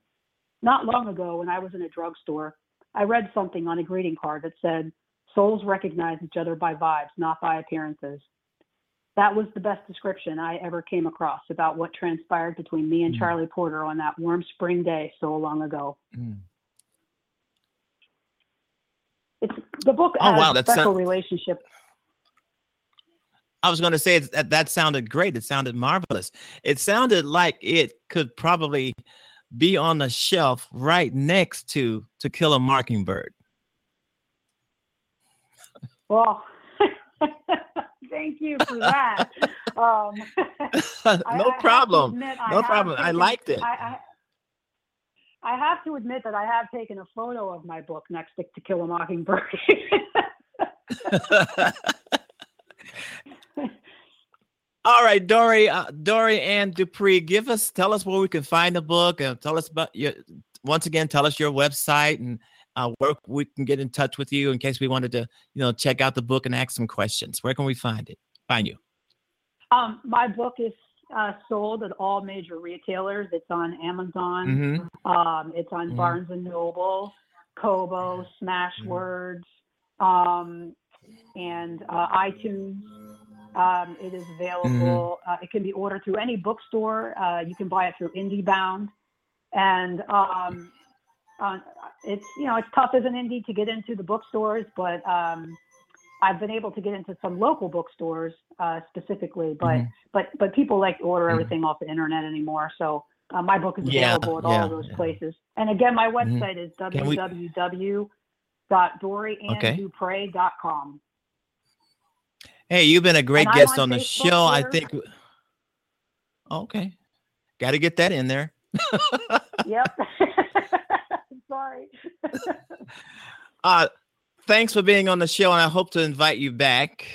Not long ago, when I was in a drugstore, I read something on a greeting card that said, souls recognize each other by vibes, not by appearances. That was the best description I ever came across about what transpired between me and mm. Charlie Porter on that warm spring day so long ago. Mm. It's the book has oh, wow, a that's special a, relationship. I was going to say that that sounded great. It sounded marvelous. It sounded like it could probably be on the shelf right next to To Kill a Mockingbird. Well, thank you for that. Um, no I, problem. I no I problem. Taken, I liked it. I, I, I have to admit that I have taken a photo of my book next to To Kill a Mockingbird. All right, Dory, uh, Dory Ann Dupree, give us, tell us where we can find the book, and tell us about your. Once again, tell us your website and uh, where we can get in touch with you in case we wanted to, you know, check out the book and ask some questions. Where can we find it? Find you? Um, my book is uh, sold at all major retailers. It's on Amazon. Mm-hmm. Um, it's on mm-hmm. Barnes and Noble, Kobo, Smashwords, um, and uh, iTunes. Um, it is available. Mm-hmm. Uh, it can be ordered through any bookstore. Uh, you can buy it through IndieBound, and um, uh, it's you know it's tough as an indie to get into the bookstores, but um, I've been able to get into some local bookstores uh, specifically. But mm-hmm. but but people like to order everything mm-hmm. off the internet anymore. So uh, my book is available yeah, at all yeah, of those yeah. places. And again, my website mm-hmm. is w w w dot dory ann dupre dot com. Hey, you've been a great and guest on, on the Facebook show. Twitter. I think. Okay. Got to get that in there. Yep. Sorry. uh, thanks for being on the show, and I hope to invite you back.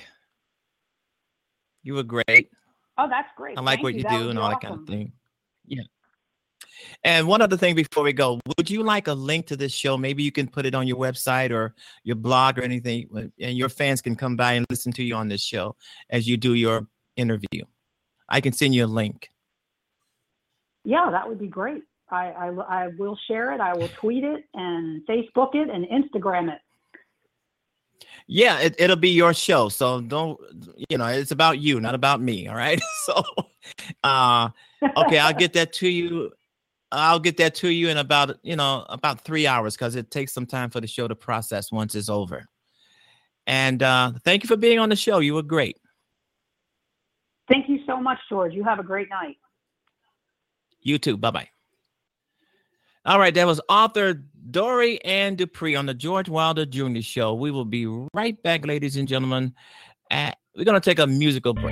You were great. Oh, that's great. I like Thank what you. you that do and all awesome. that kind of thing. Yeah. And one other thing before we go, would you like a link to this show? Maybe you can put it on your website or your blog or anything, and your fans can come by and listen to you on this show as you do your interview. I can send you a link. Yeah, that would be great. I, I, I will share it. I will tweet it and Facebook it and Instagram it. Yeah, it, it'll be your show. So don't, you know, it's about you, not about me. All right. So, uh, okay, I'll get that to you. I'll get that to you in about, you know, about three hours because it takes some time for the show to process once it's over. And uh, thank you for being on the show. You were great. Thank you so much, George. You have a great night. You too. Bye-bye. All right, that was author Dory Ann Dupree on the George Wilder Junior Show. We will be right back, ladies and gentlemen. At, we're going to take a musical break.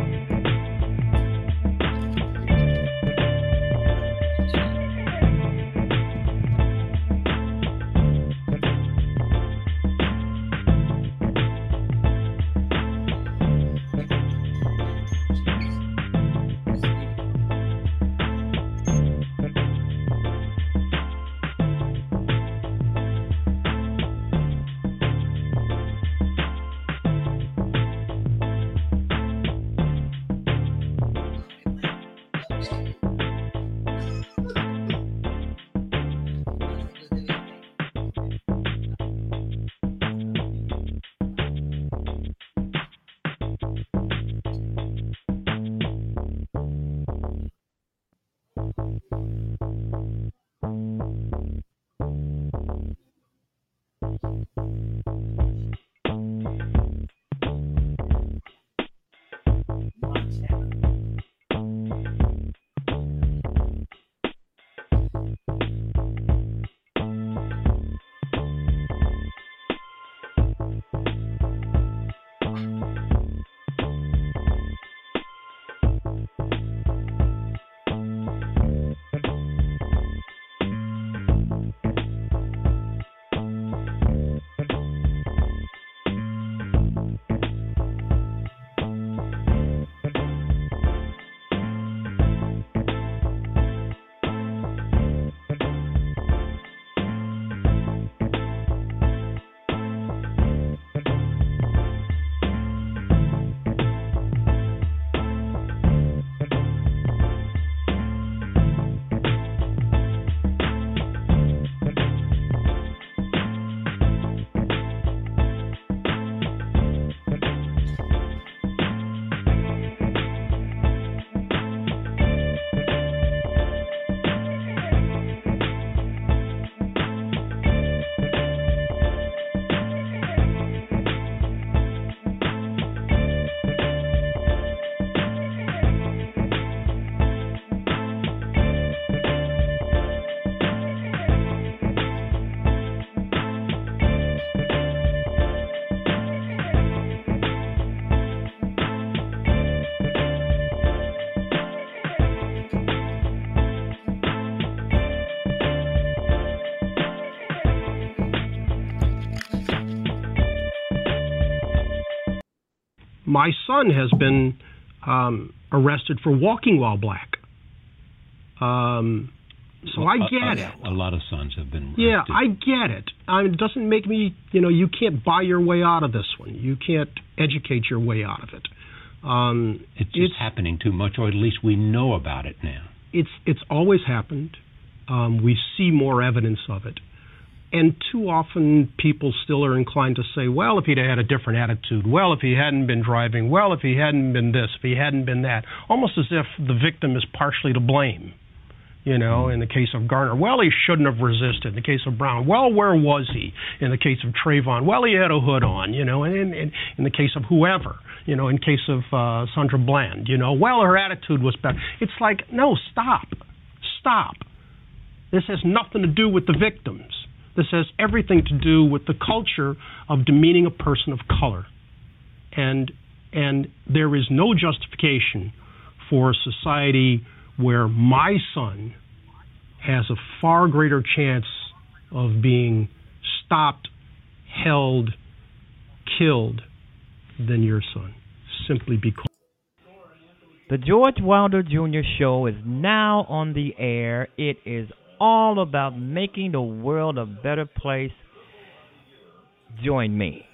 My son has been um, arrested for walking while black. Um, so well, I get a, it. A lot of sons have been arrested. Yeah, I get it. I mean, it doesn't make me, you know, you can't buy your way out of this one. You can't educate your way out of it. Um, it's just it's, happening too much, or at least we know about it now. It's it's always happened. Um, we see more evidence of it. And too often people still are inclined to say, well, if he'd had a different attitude, well, if he hadn't been driving, well, if he hadn't been this, if he hadn't been that, almost as if the victim is partially to blame. You know, in the case of Garner, well, he shouldn't have resisted. In the case of Brown, well, where was he? In the case of Trayvon, well, he had a hood on, you know, and in, in, in the case of whoever, you know, in case of uh, Sandra Bland, you know, well, her attitude was bad. It's like, no, stop, stop. This has nothing to do with the victims. This has everything to do with the culture of demeaning a person of color. And and there is no justification for a society where my son has a far greater chance of being stopped, held, killed than your son, simply because. The George Wilder Junior Show is now on the air. It is all about making the world a better place. Join me.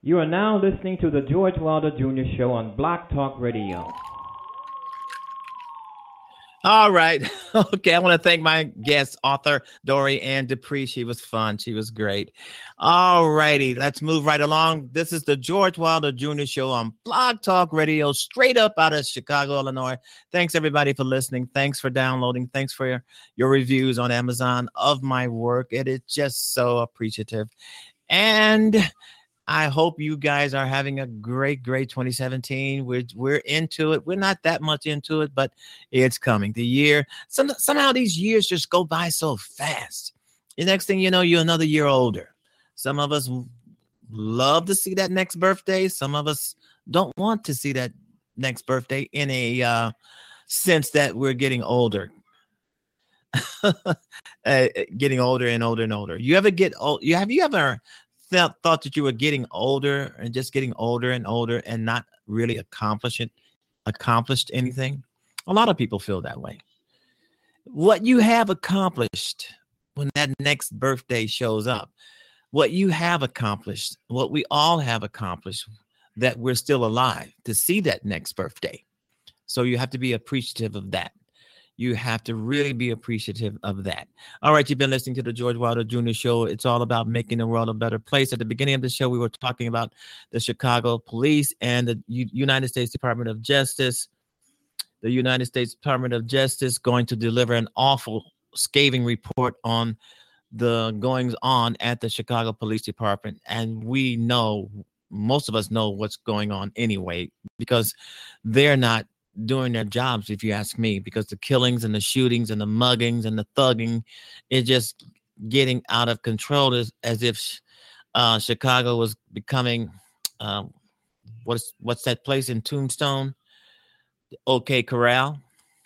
You are now listening to the George Wilder Junior Show on Block Talk Radio. All right. Okay. I want to thank my guest, author Dori Ann Dupree. She was fun. She was great. All righty. Let's move right along. This is the George Wilder Junior Show on Blog Talk Radio, straight up out of Chicago, Illinois. Thanks, everybody, for listening. Thanks for downloading. Thanks for your, your reviews on Amazon of my work. It is just so appreciative. And I hope you guys are having a great, great twenty seventeen. We're we're into it. We're not that much into it, but it's coming. The year, some, somehow these years just go by so fast. The next thing you know, you're another year older. Some of us love to see that next birthday. Some of us don't want to see that next birthday in a uh, sense that we're getting older. uh, getting older and older and older. You ever get old? You have you ever Thought, thought that you were getting older and just getting older and older and not really accomplishing accomplished anything? A lot of people feel that way. What you have accomplished when that next birthday shows up, what you have accomplished, what we all have accomplished, that we're still alive to see that next birthday. So you have to be appreciative of that. You have to really be appreciative of that. All right, you've been listening to the George Wilder Junior Show. It's all about making the world a better place. At the beginning of the show, we were talking about the Chicago Police and the U- United States Department of Justice. The United States Department of Justice going to deliver an awful, scathing report on the goings on at the Chicago Police Department. And we know, most of us know what's going on anyway, because they're not doing their jobs, if you ask me, because the killings and the shootings and the muggings and the thugging is just getting out of control, as, as if uh, Chicago was becoming, uh, what's what's that place in Tombstone? OK Corral.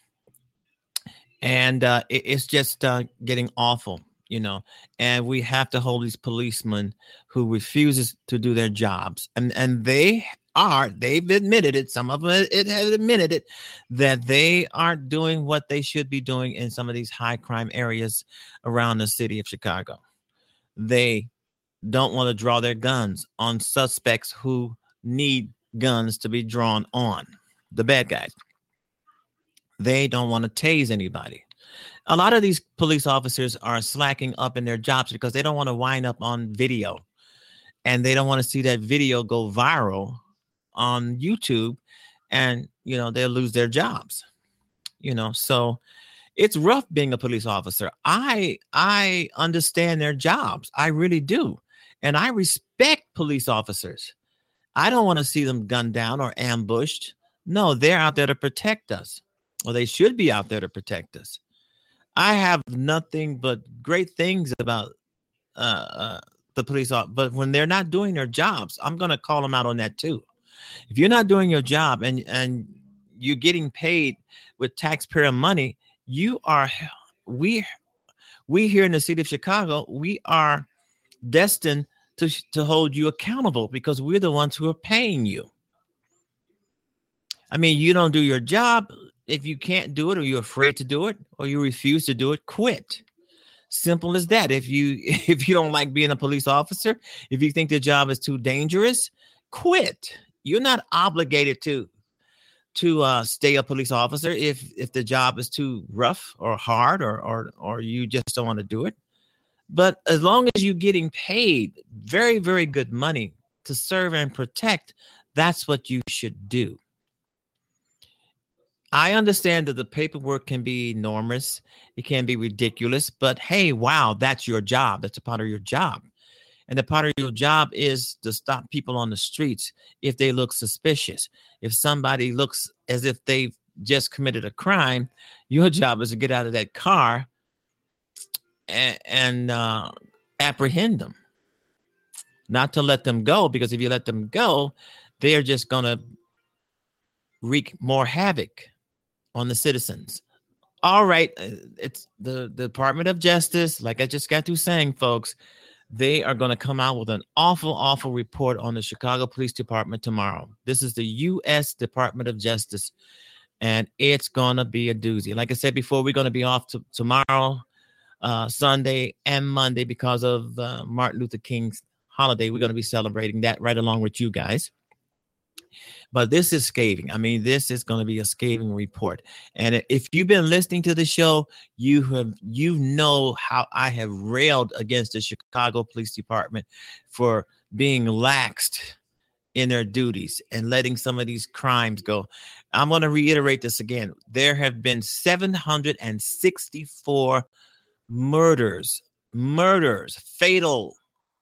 And uh, it, it's just uh, getting awful, you know, and we have to hold these policemen who refuses to do their jobs. And, and they are, they've admitted it, some of them it have admitted it, that they aren't doing what they should be doing in some of these high crime areas around the city of Chicago. They don't want to draw their guns on suspects who need guns to be drawn on, the bad guys. They don't want to tase anybody. A lot of these police officers are slacking up in their jobs because they don't want to wind up on video, and they don't want to see that video go viral on YouTube, and, you know, they'll lose their jobs, you know, so it's rough being a police officer. I, I understand their jobs. I really do. And I respect police officers. I don't want to see them gunned down or ambushed. No, they're out there to protect us. Well, they should be out there to protect us. I have nothing but great things about uh, uh, the police, but when they're not doing their jobs, I'm going to call them out on that too. If you're not doing your job and, and you're getting paid with taxpayer money, you are, we, we here in the city of Chicago, we are destined to, to hold you accountable because we're the ones who are paying you. I mean, you don't do your job. If you can't do it, or you're afraid to do it, or you refuse to do it, quit. Simple as that. If you, if you don't like being a police officer, if you think the job is too dangerous, quit. You're not obligated to to uh, stay a police officer if if the job is too rough or hard, or or or you just don't want to do it. But as long as you're getting paid very, very good money to serve and protect, that's what you should do. I understand that the paperwork can be enormous. It can be ridiculous. But hey, wow, that's your job. That's a part of your job. And the part of your job is to stop people on the streets if they look suspicious. If somebody looks as if they've just committed a crime, your job is to get out of that car and, and uh, apprehend them. Not to let them go, because if you let them go, they're just going to wreak more havoc on the citizens. All right. It's the, the Department of Justice. Like I just got through saying, folks, they are going to come out with an awful, awful report on the Chicago Police Department tomorrow. This is the U S Department of Justice, and it's going to be a doozy. Like I said before, we're going to be off to, tomorrow, uh, Sunday, and Monday because of uh, Martin Luther King's holiday. We're going to be celebrating that right along with you guys. But this is scathing. I mean, this is going to be a scathing report. And if you've been listening to the show, you have you know how I have railed against the Chicago Police Department for being laxed in their duties and letting some of these crimes go. I'm going to reiterate this again. There have been seven hundred sixty-four murders, murders, fatal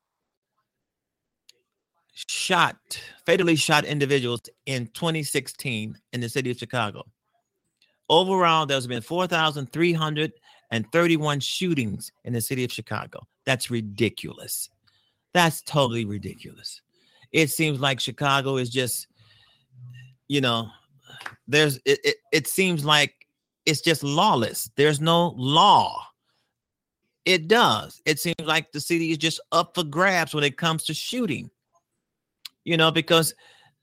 shot, fatally shot individuals in twenty sixteen in the city of Chicago. Overall, there's been four thousand three hundred thirty-one shootings in the city of Chicago. That's ridiculous. That's totally ridiculous. It seems like Chicago is just, you know, there's, it, it, it seems like it's just lawless. There's no law. It does. It seems like the city is just up for grabs when it comes to shooting. You know, because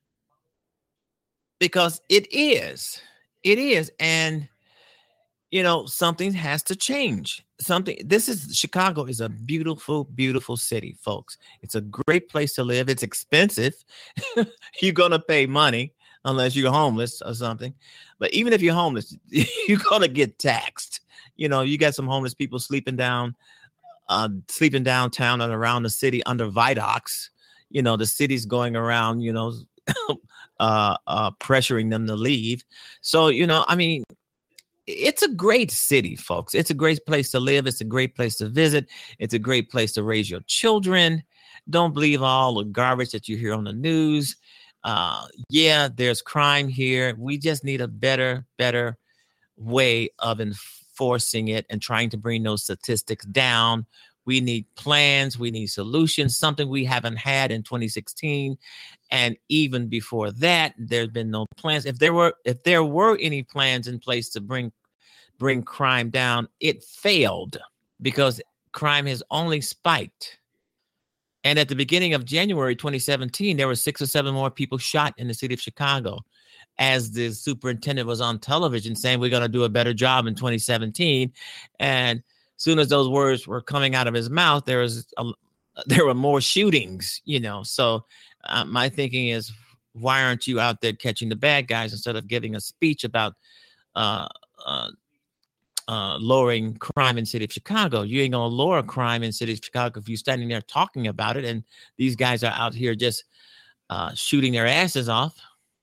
because it is, it is. And, you know, something has to change. Something. This is Chicago is a beautiful, beautiful city, folks. It's a great place to live. It's expensive. You're going to pay money unless you're homeless or something. But even if you're homeless, you're going to get taxed. You know, you got some homeless people sleeping down, uh, sleeping downtown and around the city under viaducts. You know, the city's going around, you know, uh, uh, pressuring them to leave. So, you know, I mean, it's a great city, folks. It's a great place to live. It's a great place to visit. It's a great place to raise your children. Don't believe all the garbage that you hear on the news. Uh, yeah, there's crime here. We just need a better, better way of enforcing it and trying to bring those statistics down. We need plans. We need solutions, something we haven't had in twenty sixteen. And even before that, there's been no plans. If there were if there were any plans in place to bring bring crime down, it failed because crime has only spiked. And at the beginning of January twenty seventeen, there were six or seven more people shot in the city of Chicago as the superintendent was on television saying we're going to do a better job in twenty seventeen. And soon as those words were coming out of his mouth, there was a, there were more shootings, you know. So uh, my thinking is, why aren't you out there catching the bad guys instead of giving a speech about uh, uh, uh, lowering crime in the city of Chicago? You ain't going to lower crime in the city of Chicago if you're standing there talking about it. And these guys are out here just uh, shooting their asses off.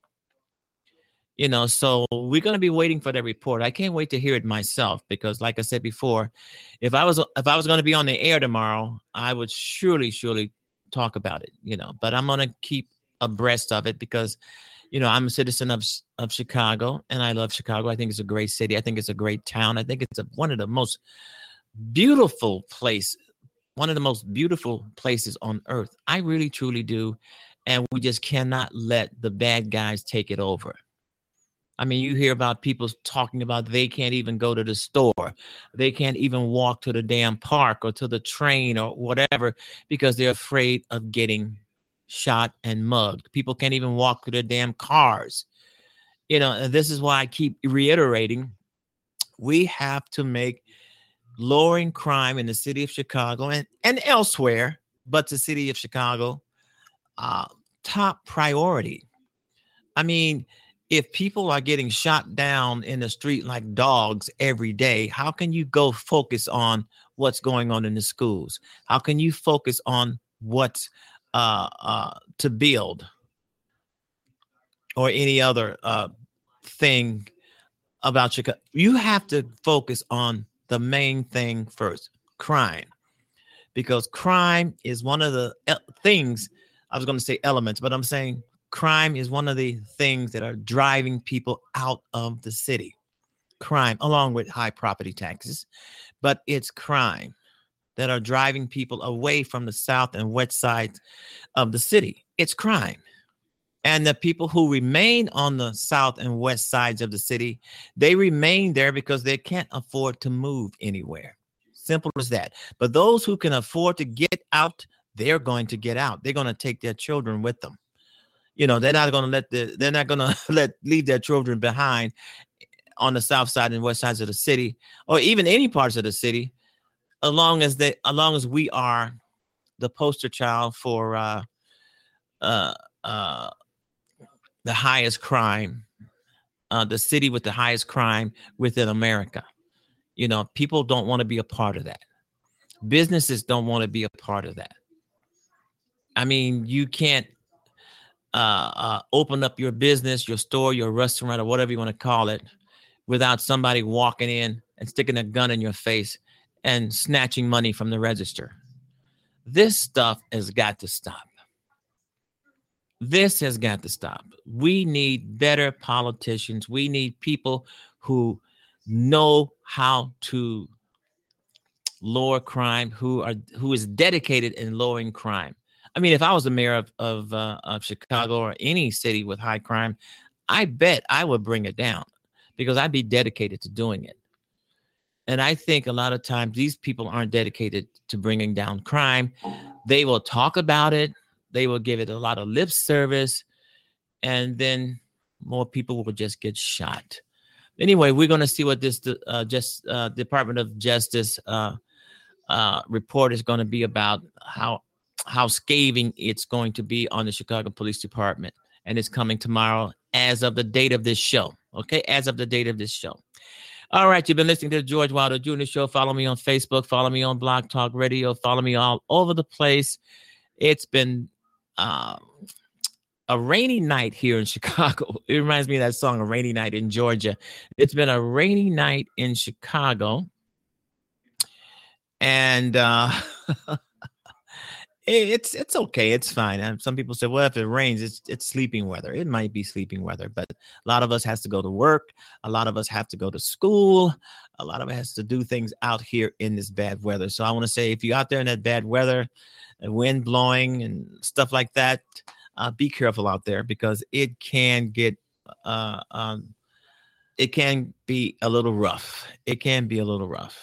You know, so we're going to be waiting for the report. I can't wait to hear it myself because, like I said before, if I was if I was going to be on the air tomorrow, I would surely, surely talk about it, you know. But I'm going to keep abreast of it because, you know, I'm a citizen of of Chicago and I love Chicago. I think it's a great city. I think it's a great town. I think it's a, one of the most beautiful place, one of the most beautiful places on earth. I really, truly do. And we just cannot let the bad guys take it over. I mean, you hear about people talking about they can't even go to the store. They can't even walk to the damn park or to the train or whatever because they're afraid of getting shot and mugged. People can't even walk to their damn cars. You know, and this is why I keep reiterating, we have to make lowering crime in the city of Chicago and, and elsewhere, but the city of Chicago, uh, top priority. I mean, if people are getting shot down in the street like dogs every day, how can you go focus on what's going on in the schools? How can you focus on what's uh, uh, to build or any other uh, thing about Chicago? You have to focus on the main thing first, crime, because crime is one of the things, I was going to say elements, but I'm saying crime is one of the things that are driving people out of the city. Crime, along with high property taxes, but it's crime that are driving people away from the south and west sides of the city. It's crime. And the people who remain on the south and west sides of the city, they remain there because they can't afford to move anywhere. Simple as that. But those who can afford to get out, they're going to get out. They're going to take their children with them. You know, they're not going to let the, they're not going to let leave their children behind on the south side and west sides of the city, or even any parts of the city, as long as they, as long as we are the poster child for uh, uh, uh, the highest crime, uh, the city with the highest crime within America. You know, people don't want to be a part of that. Businesses don't want to be a part of that. I mean, you can't uh, uh, open up your business, your store, your restaurant, or whatever you want to call it, without somebody walking in and sticking a gun in your face and snatching money from the register. This stuff has got to stop. This has got to stop. We need better politicians. We need people who know how to lower crime, who are who is dedicated in lowering crime. I mean, if I was the mayor of of, uh, of Chicago or any city with high crime, I bet I would bring it down because I'd be dedicated to doing it. And I think a lot of times these people aren't dedicated to bringing down crime. They will talk about it. They will give it a lot of lip service. And then more people will just get shot. Anyway, we're going to see what this uh, just uh, Department of Justice uh, uh, report is going to be about, how how scathing it's going to be on the Chicago Police Department. And it's coming tomorrow as of the date of this show. Okay, as of the date of this show. All right, you've been listening to the George Wilder Junior Show. Follow me on Facebook. Follow me on Blog Talk Radio. Follow me all over the place. It's been uh, a rainy night here in Chicago. It reminds me of that song, A Rainy Night in Georgia. It's been a rainy night in Chicago. And uh, it's it's okay. It's fine. And some people say, well, if it rains, it's it's sleeping weather. It might be sleeping weather, but a lot of us has to go to work. A lot of us have to go to school. A lot of us has to do things out here in this bad weather. So I want to say, if you're out there in that bad weather, and wind blowing and stuff like that, uh, be careful out there because it can get, uh, um, it can be a little rough. It can be a little rough.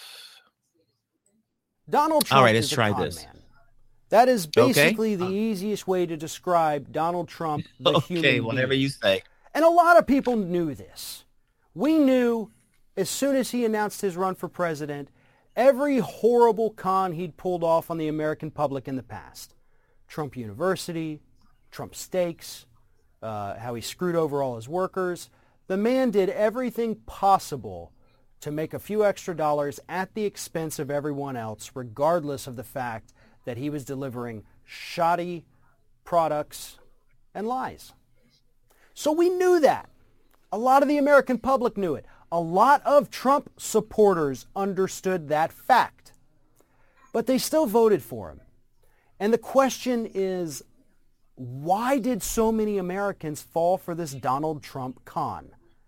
Donald Trump All right, let's is a try con this. man. That is basically Okay. the easiest way to describe Donald Trump, the Okay, human whatever being. you say. And a lot of people knew this. We knew as soon as he announced his run for president, every horrible con he'd pulled off on the American public in the past. Trump University, Trump Steaks, uh, how he screwed over all his workers. The man did everything possible to make a few extra dollars at the expense of everyone else, regardless of the fact that he was delivering shoddy products and lies. So we knew that. A lot of the American public knew it. A lot of Trump supporters understood that fact. But they still voted for him. And the question is, why did so many Americans fall for this Donald Trump con?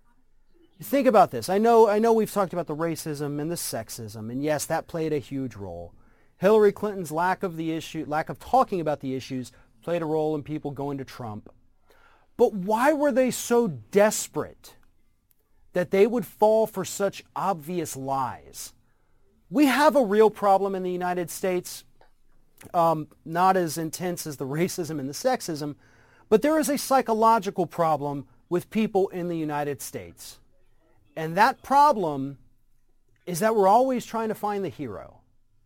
Think about this. I know, I know we've talked about the racism and the sexism, and yes, that played a huge role. Hillary Clinton's lack of the issue, lack of talking about the issues played a role in people going to Trump. But why were they so desperate that they would fall for such obvious lies? We have a real problem in the United States, um, not as intense as the racism and the sexism, but there is a psychological problem with people in the United States. And that problem is that we're always trying to find the hero.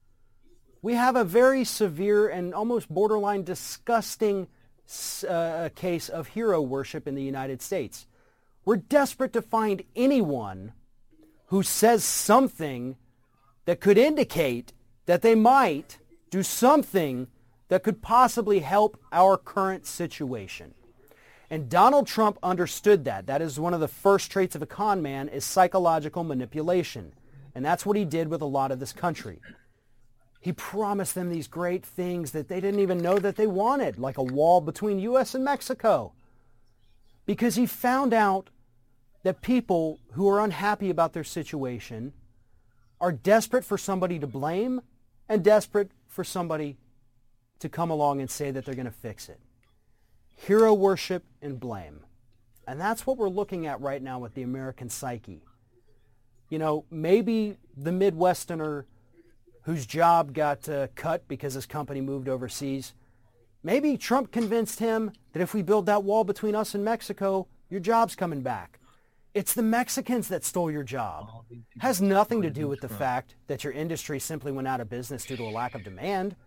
We have a very severe and almost borderline disgusting uh, case of hero worship in the United States. We're desperate to find anyone who says something that could indicate that they might do something that could possibly help our current situation. And Donald Trump understood that. That is one of the first traits of a con man, is psychological manipulation. And that's what he did with a lot of this country. He promised them these great things that they didn't even know that they wanted, like a wall between U S and Mexico. Because he found out that people who are unhappy about their situation are desperate for somebody to blame and desperate for somebody to come along and say that they're going to fix it. Hero worship and blame. And that's what we're looking at right now with the American psyche. You know, maybe the Midwesterner whose job got uh, cut because his company moved overseas, maybe Trump convinced him that if we build that wall between us and Mexico, your job's coming back. It's the Mexicans that stole your job. Has nothing to do with the fact that your industry simply went out of business due to a lack of demand.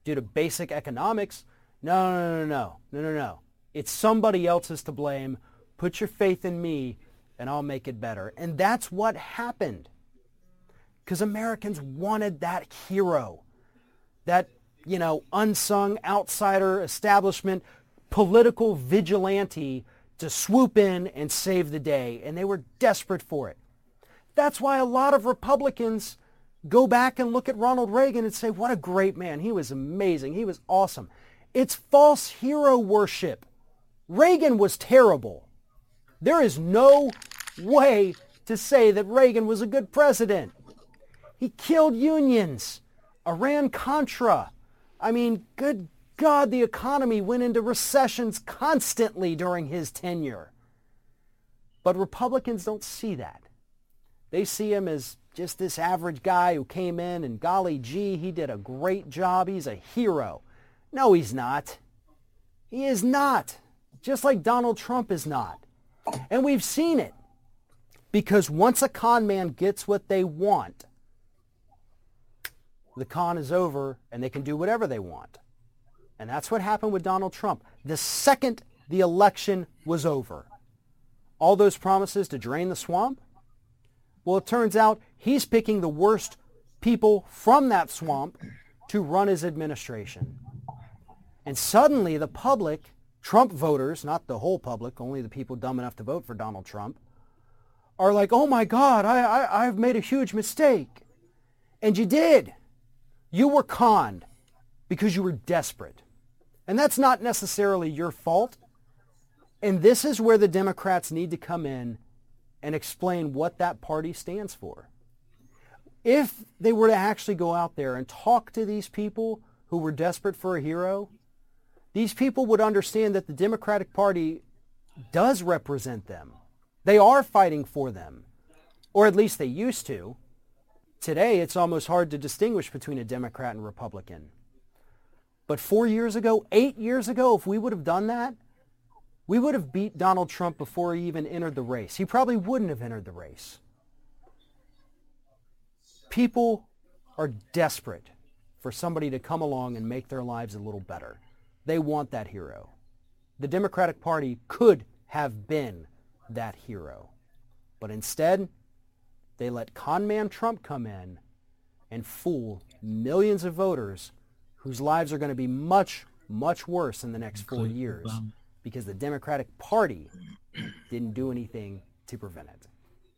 due to basic economics. No, no, no, no, no, no, no. It's somebody else's to blame. Put your faith in me and I'll make it better. And that's what happened. Because Americans wanted that hero, that, you know, unsung outsider establishment, political vigilante to swoop in and save the day. And they were desperate for it. That's why a lot of Republicans go back and look at Ronald Reagan and say, what a great man. He was amazing. He was awesome. It's false hero worship. Reagan was terrible. There is no way to say that Reagan was a good president. He killed unions, Iran-Contra. I mean, good God, the economy went into recessions constantly during his tenure. But Republicans don't see that. They see him as just this average guy who came in and golly gee, he did a great job. He's a hero. No, he's not. He is not. Just like Donald Trump is not. And we've seen it. Because once a con man gets what they want, the con is over and they can do whatever they want. And that's what happened with Donald Trump. The second the election was over, all those promises to drain the swamp, well, it turns out he's picking the worst people from that swamp to run his administration. And suddenly the public, Trump voters, not the whole public, only the people dumb enough to vote for Donald Trump, are like, oh my God, I, I, I've made a huge mistake. And you did. You were conned because you were desperate. And that's not necessarily your fault. And this is where the Democrats need to come in and explain what that party stands for. If they were to actually go out there and talk to these people who were desperate for a hero, these people would understand that the Democratic Party does represent them. They are fighting for them, or at least they used to. Today, it's almost hard to distinguish between a Democrat and Republican. But four years ago, eight years ago, if we would have done that, we would have beat Donald Trump before he even entered the race. He probably wouldn't have entered the race. People are desperate for somebody to come along and make their lives a little better. They want that hero. The Democratic Party could have been that hero. But instead, they let con man Trump come in and fool millions of voters whose lives are going to be much, much worse in the next four years because the Democratic Party didn't do anything to prevent it.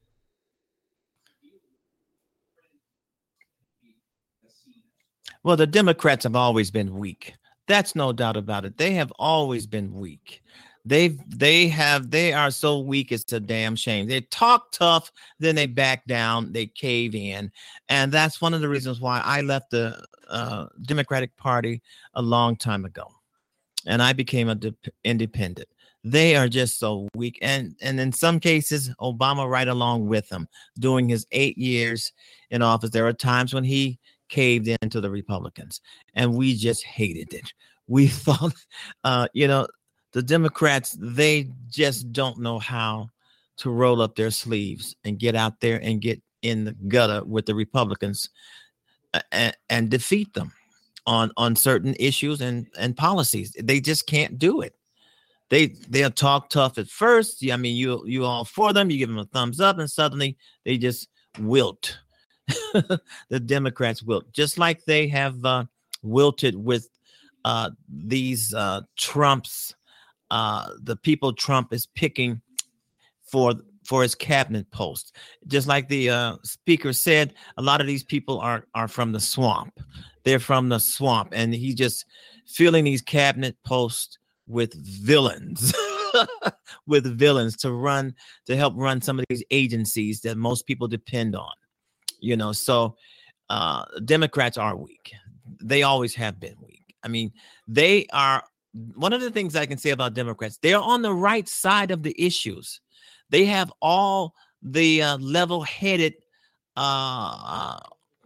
Well, the Democrats have always been weak. That's no doubt about it. They have always been weak. They've, they have, they are so weak, it's a damn shame. They talk tough, then they back down, they cave in. And that's one of the reasons why I left the uh, Democratic Party a long time ago. And I became an de- independent. They are just so weak. And, and in some cases, Obama right along with them. During his eight years in office, there are times when he caved into the Republicans. And we just hated it. We thought, uh, you know, the Democrats, they just don't know how to roll up their sleeves and get out there and get in the gutter with the Republicans and, and defeat them on, on certain issues and, and policies. They just can't do it. They, they'll talk tough at first. I mean, you, you all for them, you give them a thumbs up, and suddenly they just wilt. The Democrats wilt, just like they have uh, wilted with uh, these uh, Trumps. Uh, the people Trump is picking for for his cabinet post. Just like the uh, speaker said, a lot of these people are are from the swamp. They're from the swamp, and he's just filling these cabinet posts with villains, with villains to run to help run some of these agencies that most people depend on. You know, so uh, Democrats are weak. They always have been weak. I mean, they are. One of the things I can say about Democrats, they're on the right side of the issues. They have all the uh, level-headed, uh,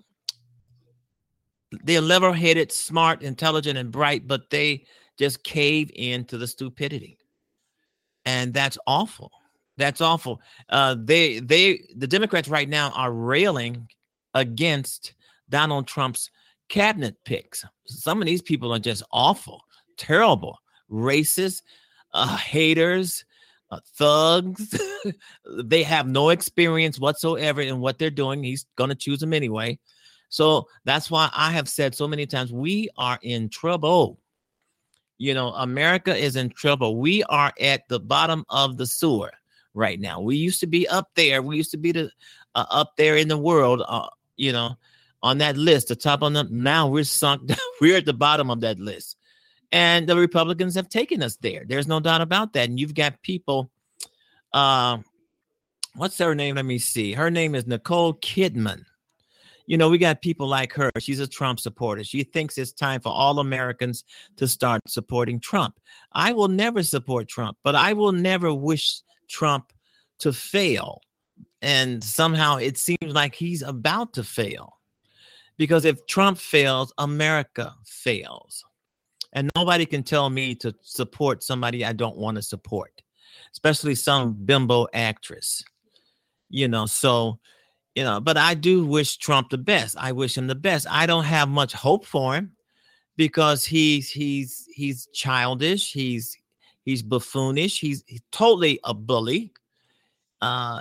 they're level-headed, smart, intelligent, and bright, but they just cave into the stupidity. And that's awful. That's awful. Uh, they, they, the Democrats right now are railing against Donald Trump's cabinet picks. Some of these people are just awful, terrible, racist, uh, haters, uh, thugs. They have no experience whatsoever in what they're doing. He's going to choose them anyway. So that's why I have said so many times, we are in trouble. You know, America is in trouble. We are at the bottom of the sewer right now. We used to be up there. We used to be the uh, up there in the world, uh, you know, on that list, the top on the. Now we're sunk. We're at the bottom of that list. And the Republicans have taken us there. There's no doubt about that. And you've got people. Uh, what's her name? Let me see. Her name is Nicole Kidman. You know, we got people like her. She's a Trump supporter. She thinks it's time for all Americans to start supporting Trump. I will never support Trump, but I will never wish Trump to fail. And somehow it seems like he's about to fail. Because if Trump fails, America fails. And nobody can tell me to support somebody I don't want to support, especially some bimbo actress. You know, so... You know, but I do wish Trump the best. I wish him the best. I don't have much hope for him because he's he's he's childish. He's he's buffoonish. He's, he's totally a bully. Uh,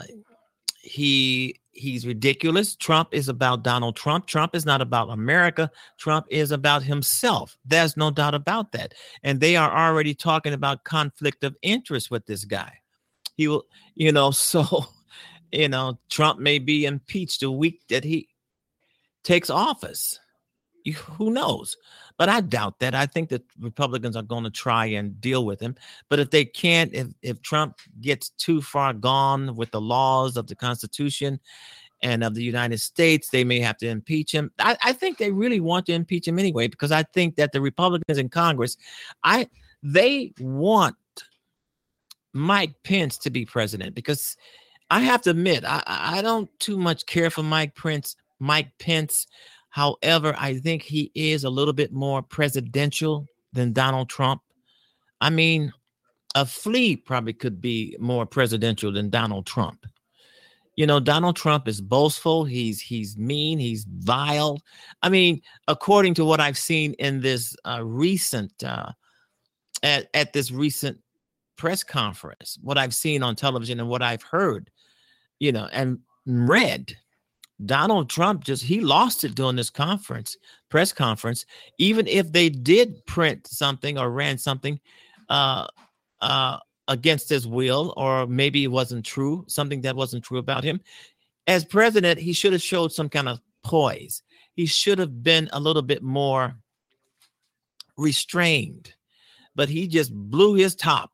he he's ridiculous. Trump is about Donald Trump. Trump is not about America. Trump is about himself. There's no doubt about that. And they are already talking about conflict of interest with this guy. He will, you know, so. You know, Trump may be impeached the week that he takes office. You, who knows? But I doubt that. I think that Republicans are going to try and deal with him. But if they can't, if, if Trump gets too far gone with the laws of the Constitution and of the United States, they may have to impeach him. I, I think they really want to impeach him anyway, because I think that the Republicans in Congress, I they want Mike Pence to be president, because I have to admit, I, I don't too much care for Mike Pence. Mike Pence. However, I think he is a little bit more presidential than Donald Trump. I mean, a flea probably could be more presidential than Donald Trump. You know, Donald Trump is boastful. He's he's mean. He's vile. I mean, according to what I've seen in this uh, recent uh, at, at this recent press conference, what I've seen on television and what I've heard, you know, and read, Donald Trump just, he lost it during this conference, press conference. Even if they did print something or ran something uh, uh, against his will, or maybe it wasn't true, something that wasn't true about him. As president, he should have showed some kind of poise. He should have been a little bit more restrained, but he just blew his top.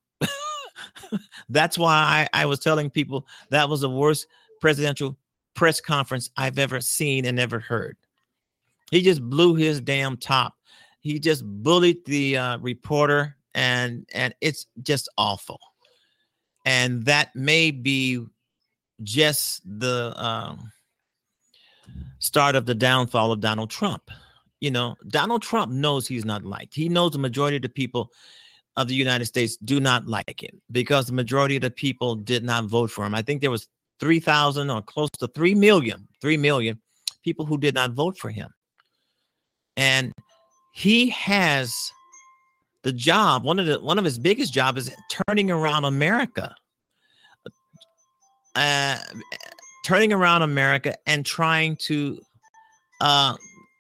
That's why I, I was telling people that was the worst presidential press conference I've ever seen and ever heard. He just blew his damn top. He just bullied the uh, reporter, and and it's just awful. And that may be just the um, start of the downfall of Donald Trump. You know, Donald Trump knows he's not liked. He knows the majority of the people of the United States do not like him, because the majority of the people did not vote for him. I think there was three thousand or close to three million, three million people who did not vote for him. And he has the job, one of the one of his biggest jobs is turning around America. Uh, turning around America and trying to uh,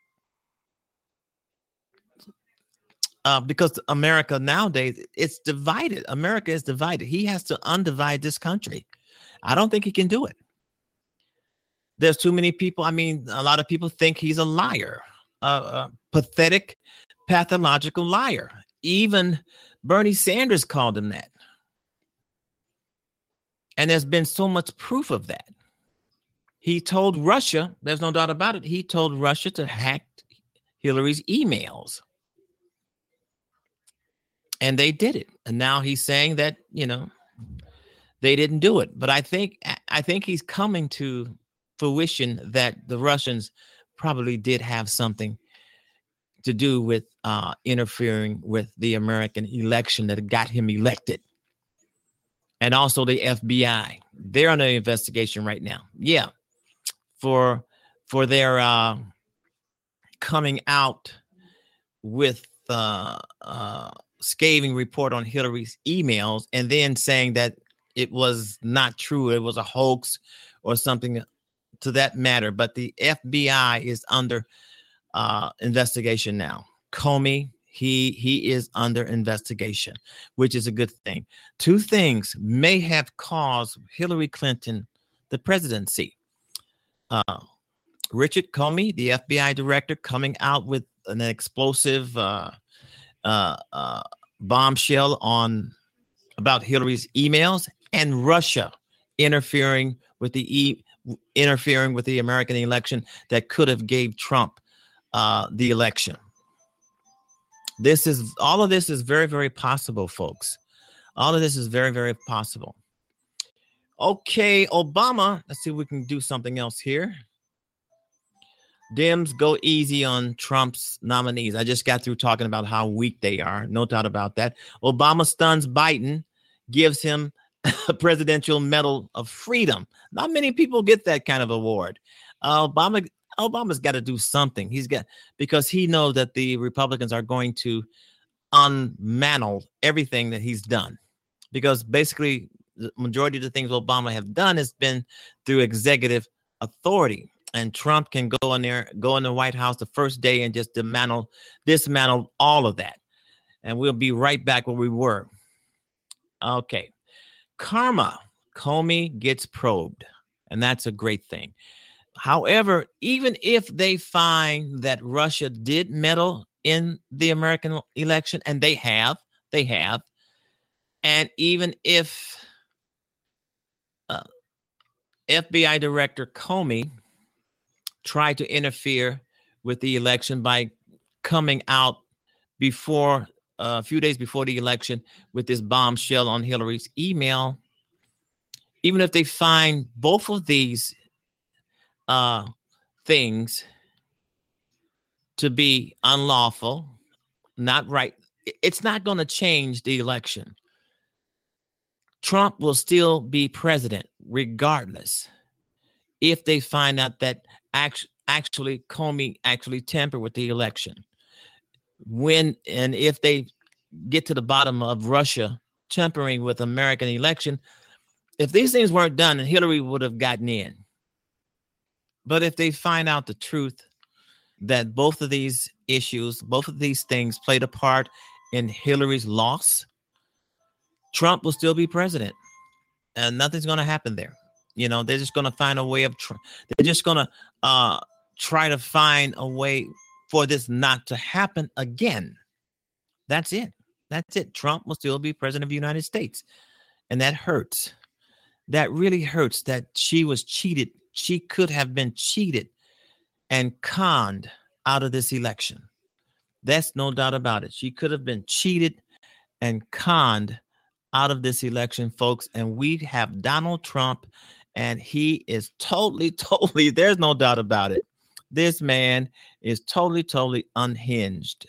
Uh, because America nowadays, it's divided. America is divided. He has to undivide this country. I don't think he can do it. There's too many people. I mean, a lot of people think he's a liar, a, a pathetic, pathological liar. Even Bernie Sanders called him that. And there's been so much proof of that. He told Russia, there's no doubt about it, he told Russia to hack Hillary's emails. And they did it. And now he's saying that, you know, they didn't do it. But I think I think he's coming to fruition that the Russians probably did have something to do with uh, interfering with the American election that got him elected. And also the F B I. They're under investigation right now. Yeah. For for their uh, coming out with uh, uh, scathing report on Hillary's emails and then saying that it was not true, it was a hoax or something to that matter. But the F B I is under uh, investigation now. Comey, he he is under investigation, which is a good thing. Two things may have caused Hillary Clinton the presidency. Uh, Richard Comey, the F B I director, coming out with an explosive uh, uh, uh, bombshell on about Hillary's emails, and Russia interfering with the e- interfering with the American election that could have gave Trump uh, the election. This is all of this is very, very possible, folks. All of this is very, very possible. Okay, Obama. Let's see if we can do something else here. Dems go easy on Trump's nominees. I just got through talking about how weak they are. No doubt about that. Obama stuns Biden, gives him a Presidential Medal of Freedom. Not many people get that kind of award. Uh, Obama, Obama's got to do something. He's got because he knows that the Republicans are going to unmantle everything that he's done. Because basically, the majority of the things Obama have done has been through executive authority. And Trump can go in there, go in the White House the first day and just dismantle, dismantle all of that. And we'll be right back where we were. Okay. Karma. Comey gets probed. And that's a great thing. However, even if they find that Russia did meddle in the American election, and they have, they have, and even if uh, F B I Director Comey tried to interfere with the election by coming out before uh, a few days before the election with this bombshell on Hillary's email. Even if they find both of these uh, things to be unlawful, not right, it's not going to change the election. Trump will still be president regardless if they find out that Actually, actually, Comey actually tampered with the election. When and if they get to the bottom of Russia tampering with American election, if these things weren't done, Hillary would have gotten in. But if they find out the truth that both of these issues, both of these things played a part in Hillary's loss, Trump will still be president, and nothing's going to happen there. You know, they're just going to find a way of, tr- they're just going to uh, try to find a way for this not to happen again. That's it. That's it. Trump will still be president of the United States. And that hurts. That really hurts that she was cheated. She could have been cheated and conned out of this election. That's no doubt about it. She could have been cheated and conned out of this election, folks. And we have Donald Trump. And he is totally, totally, there's no doubt about it. This man is totally, totally unhinged.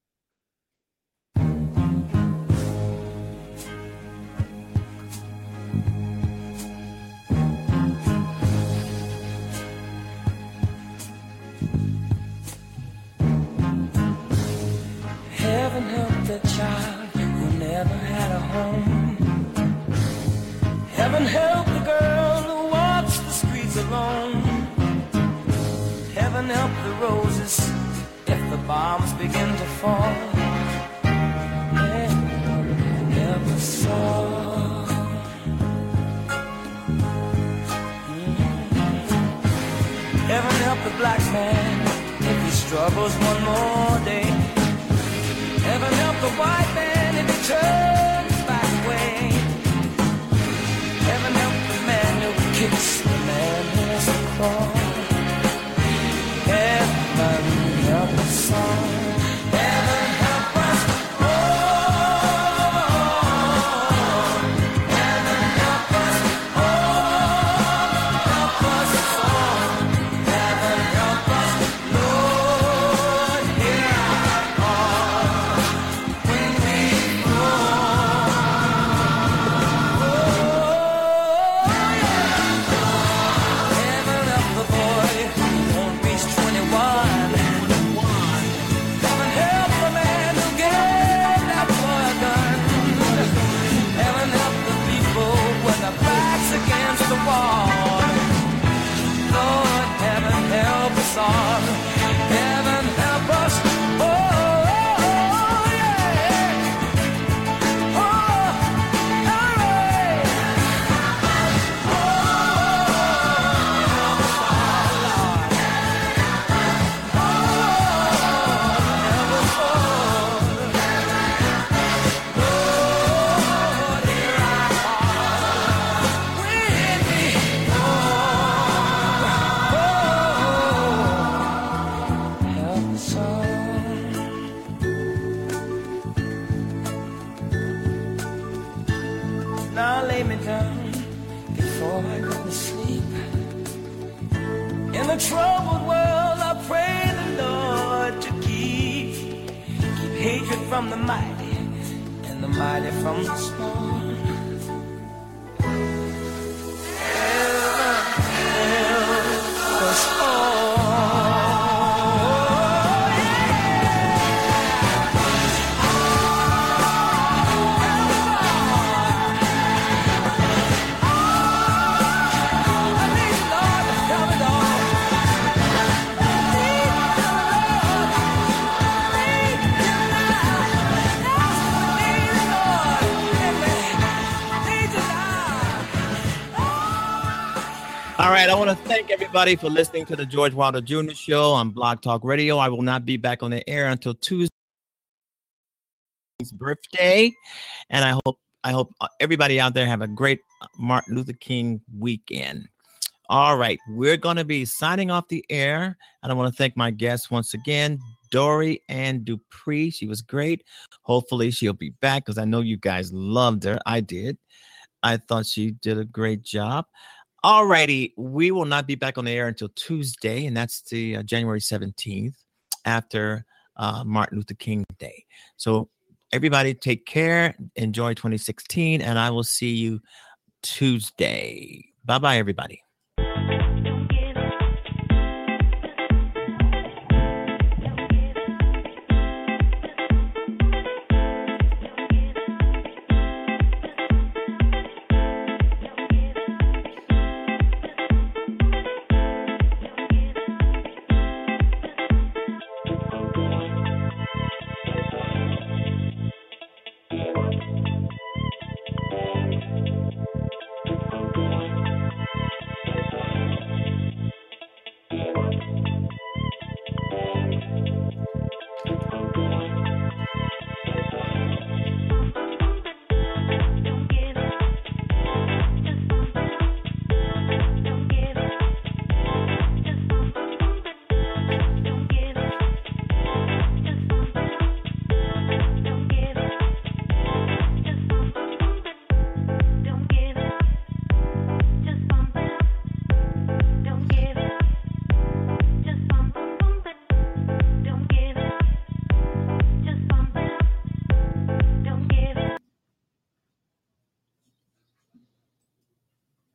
Heaven help the child who never had a home. Heaven help the girl who walks the streets alone. Heaven help the roses if the bombs begin to fall. Heaven never saw. Mm-hmm. Heaven help the black man if he struggles one more day. Heaven help the white man if he turns back away. Heaven help the man who kicks the man who has to crawl. Heaven help us all. Heaven help us all. Heaven help us all. Help us all. Heaven help us, Lord, hear our call when we fall. Oh, yeah. Heaven help the boy from the mighty, and the mighty from the small. Heaven help us all. All right, I want to thank everybody for listening to the George Wilder Junior Show on Blog Talk Radio. I will not be back on the air until Tuesday's birthday, and I hope I hope everybody out there have a great Martin Luther King weekend. All right, we're going to be signing off the air, and I want to thank my guests once again, Dory Ann Dupree. She was great. Hopefully, she'll be back because I know you guys loved her. I did. I thought she did a great job. All righty, we will not be back on the air until Tuesday, and that's the uh, January seventeenth after uh, Martin Luther King Day. So everybody take care, enjoy twenty sixteen, and I will see you Tuesday. Bye-bye, everybody.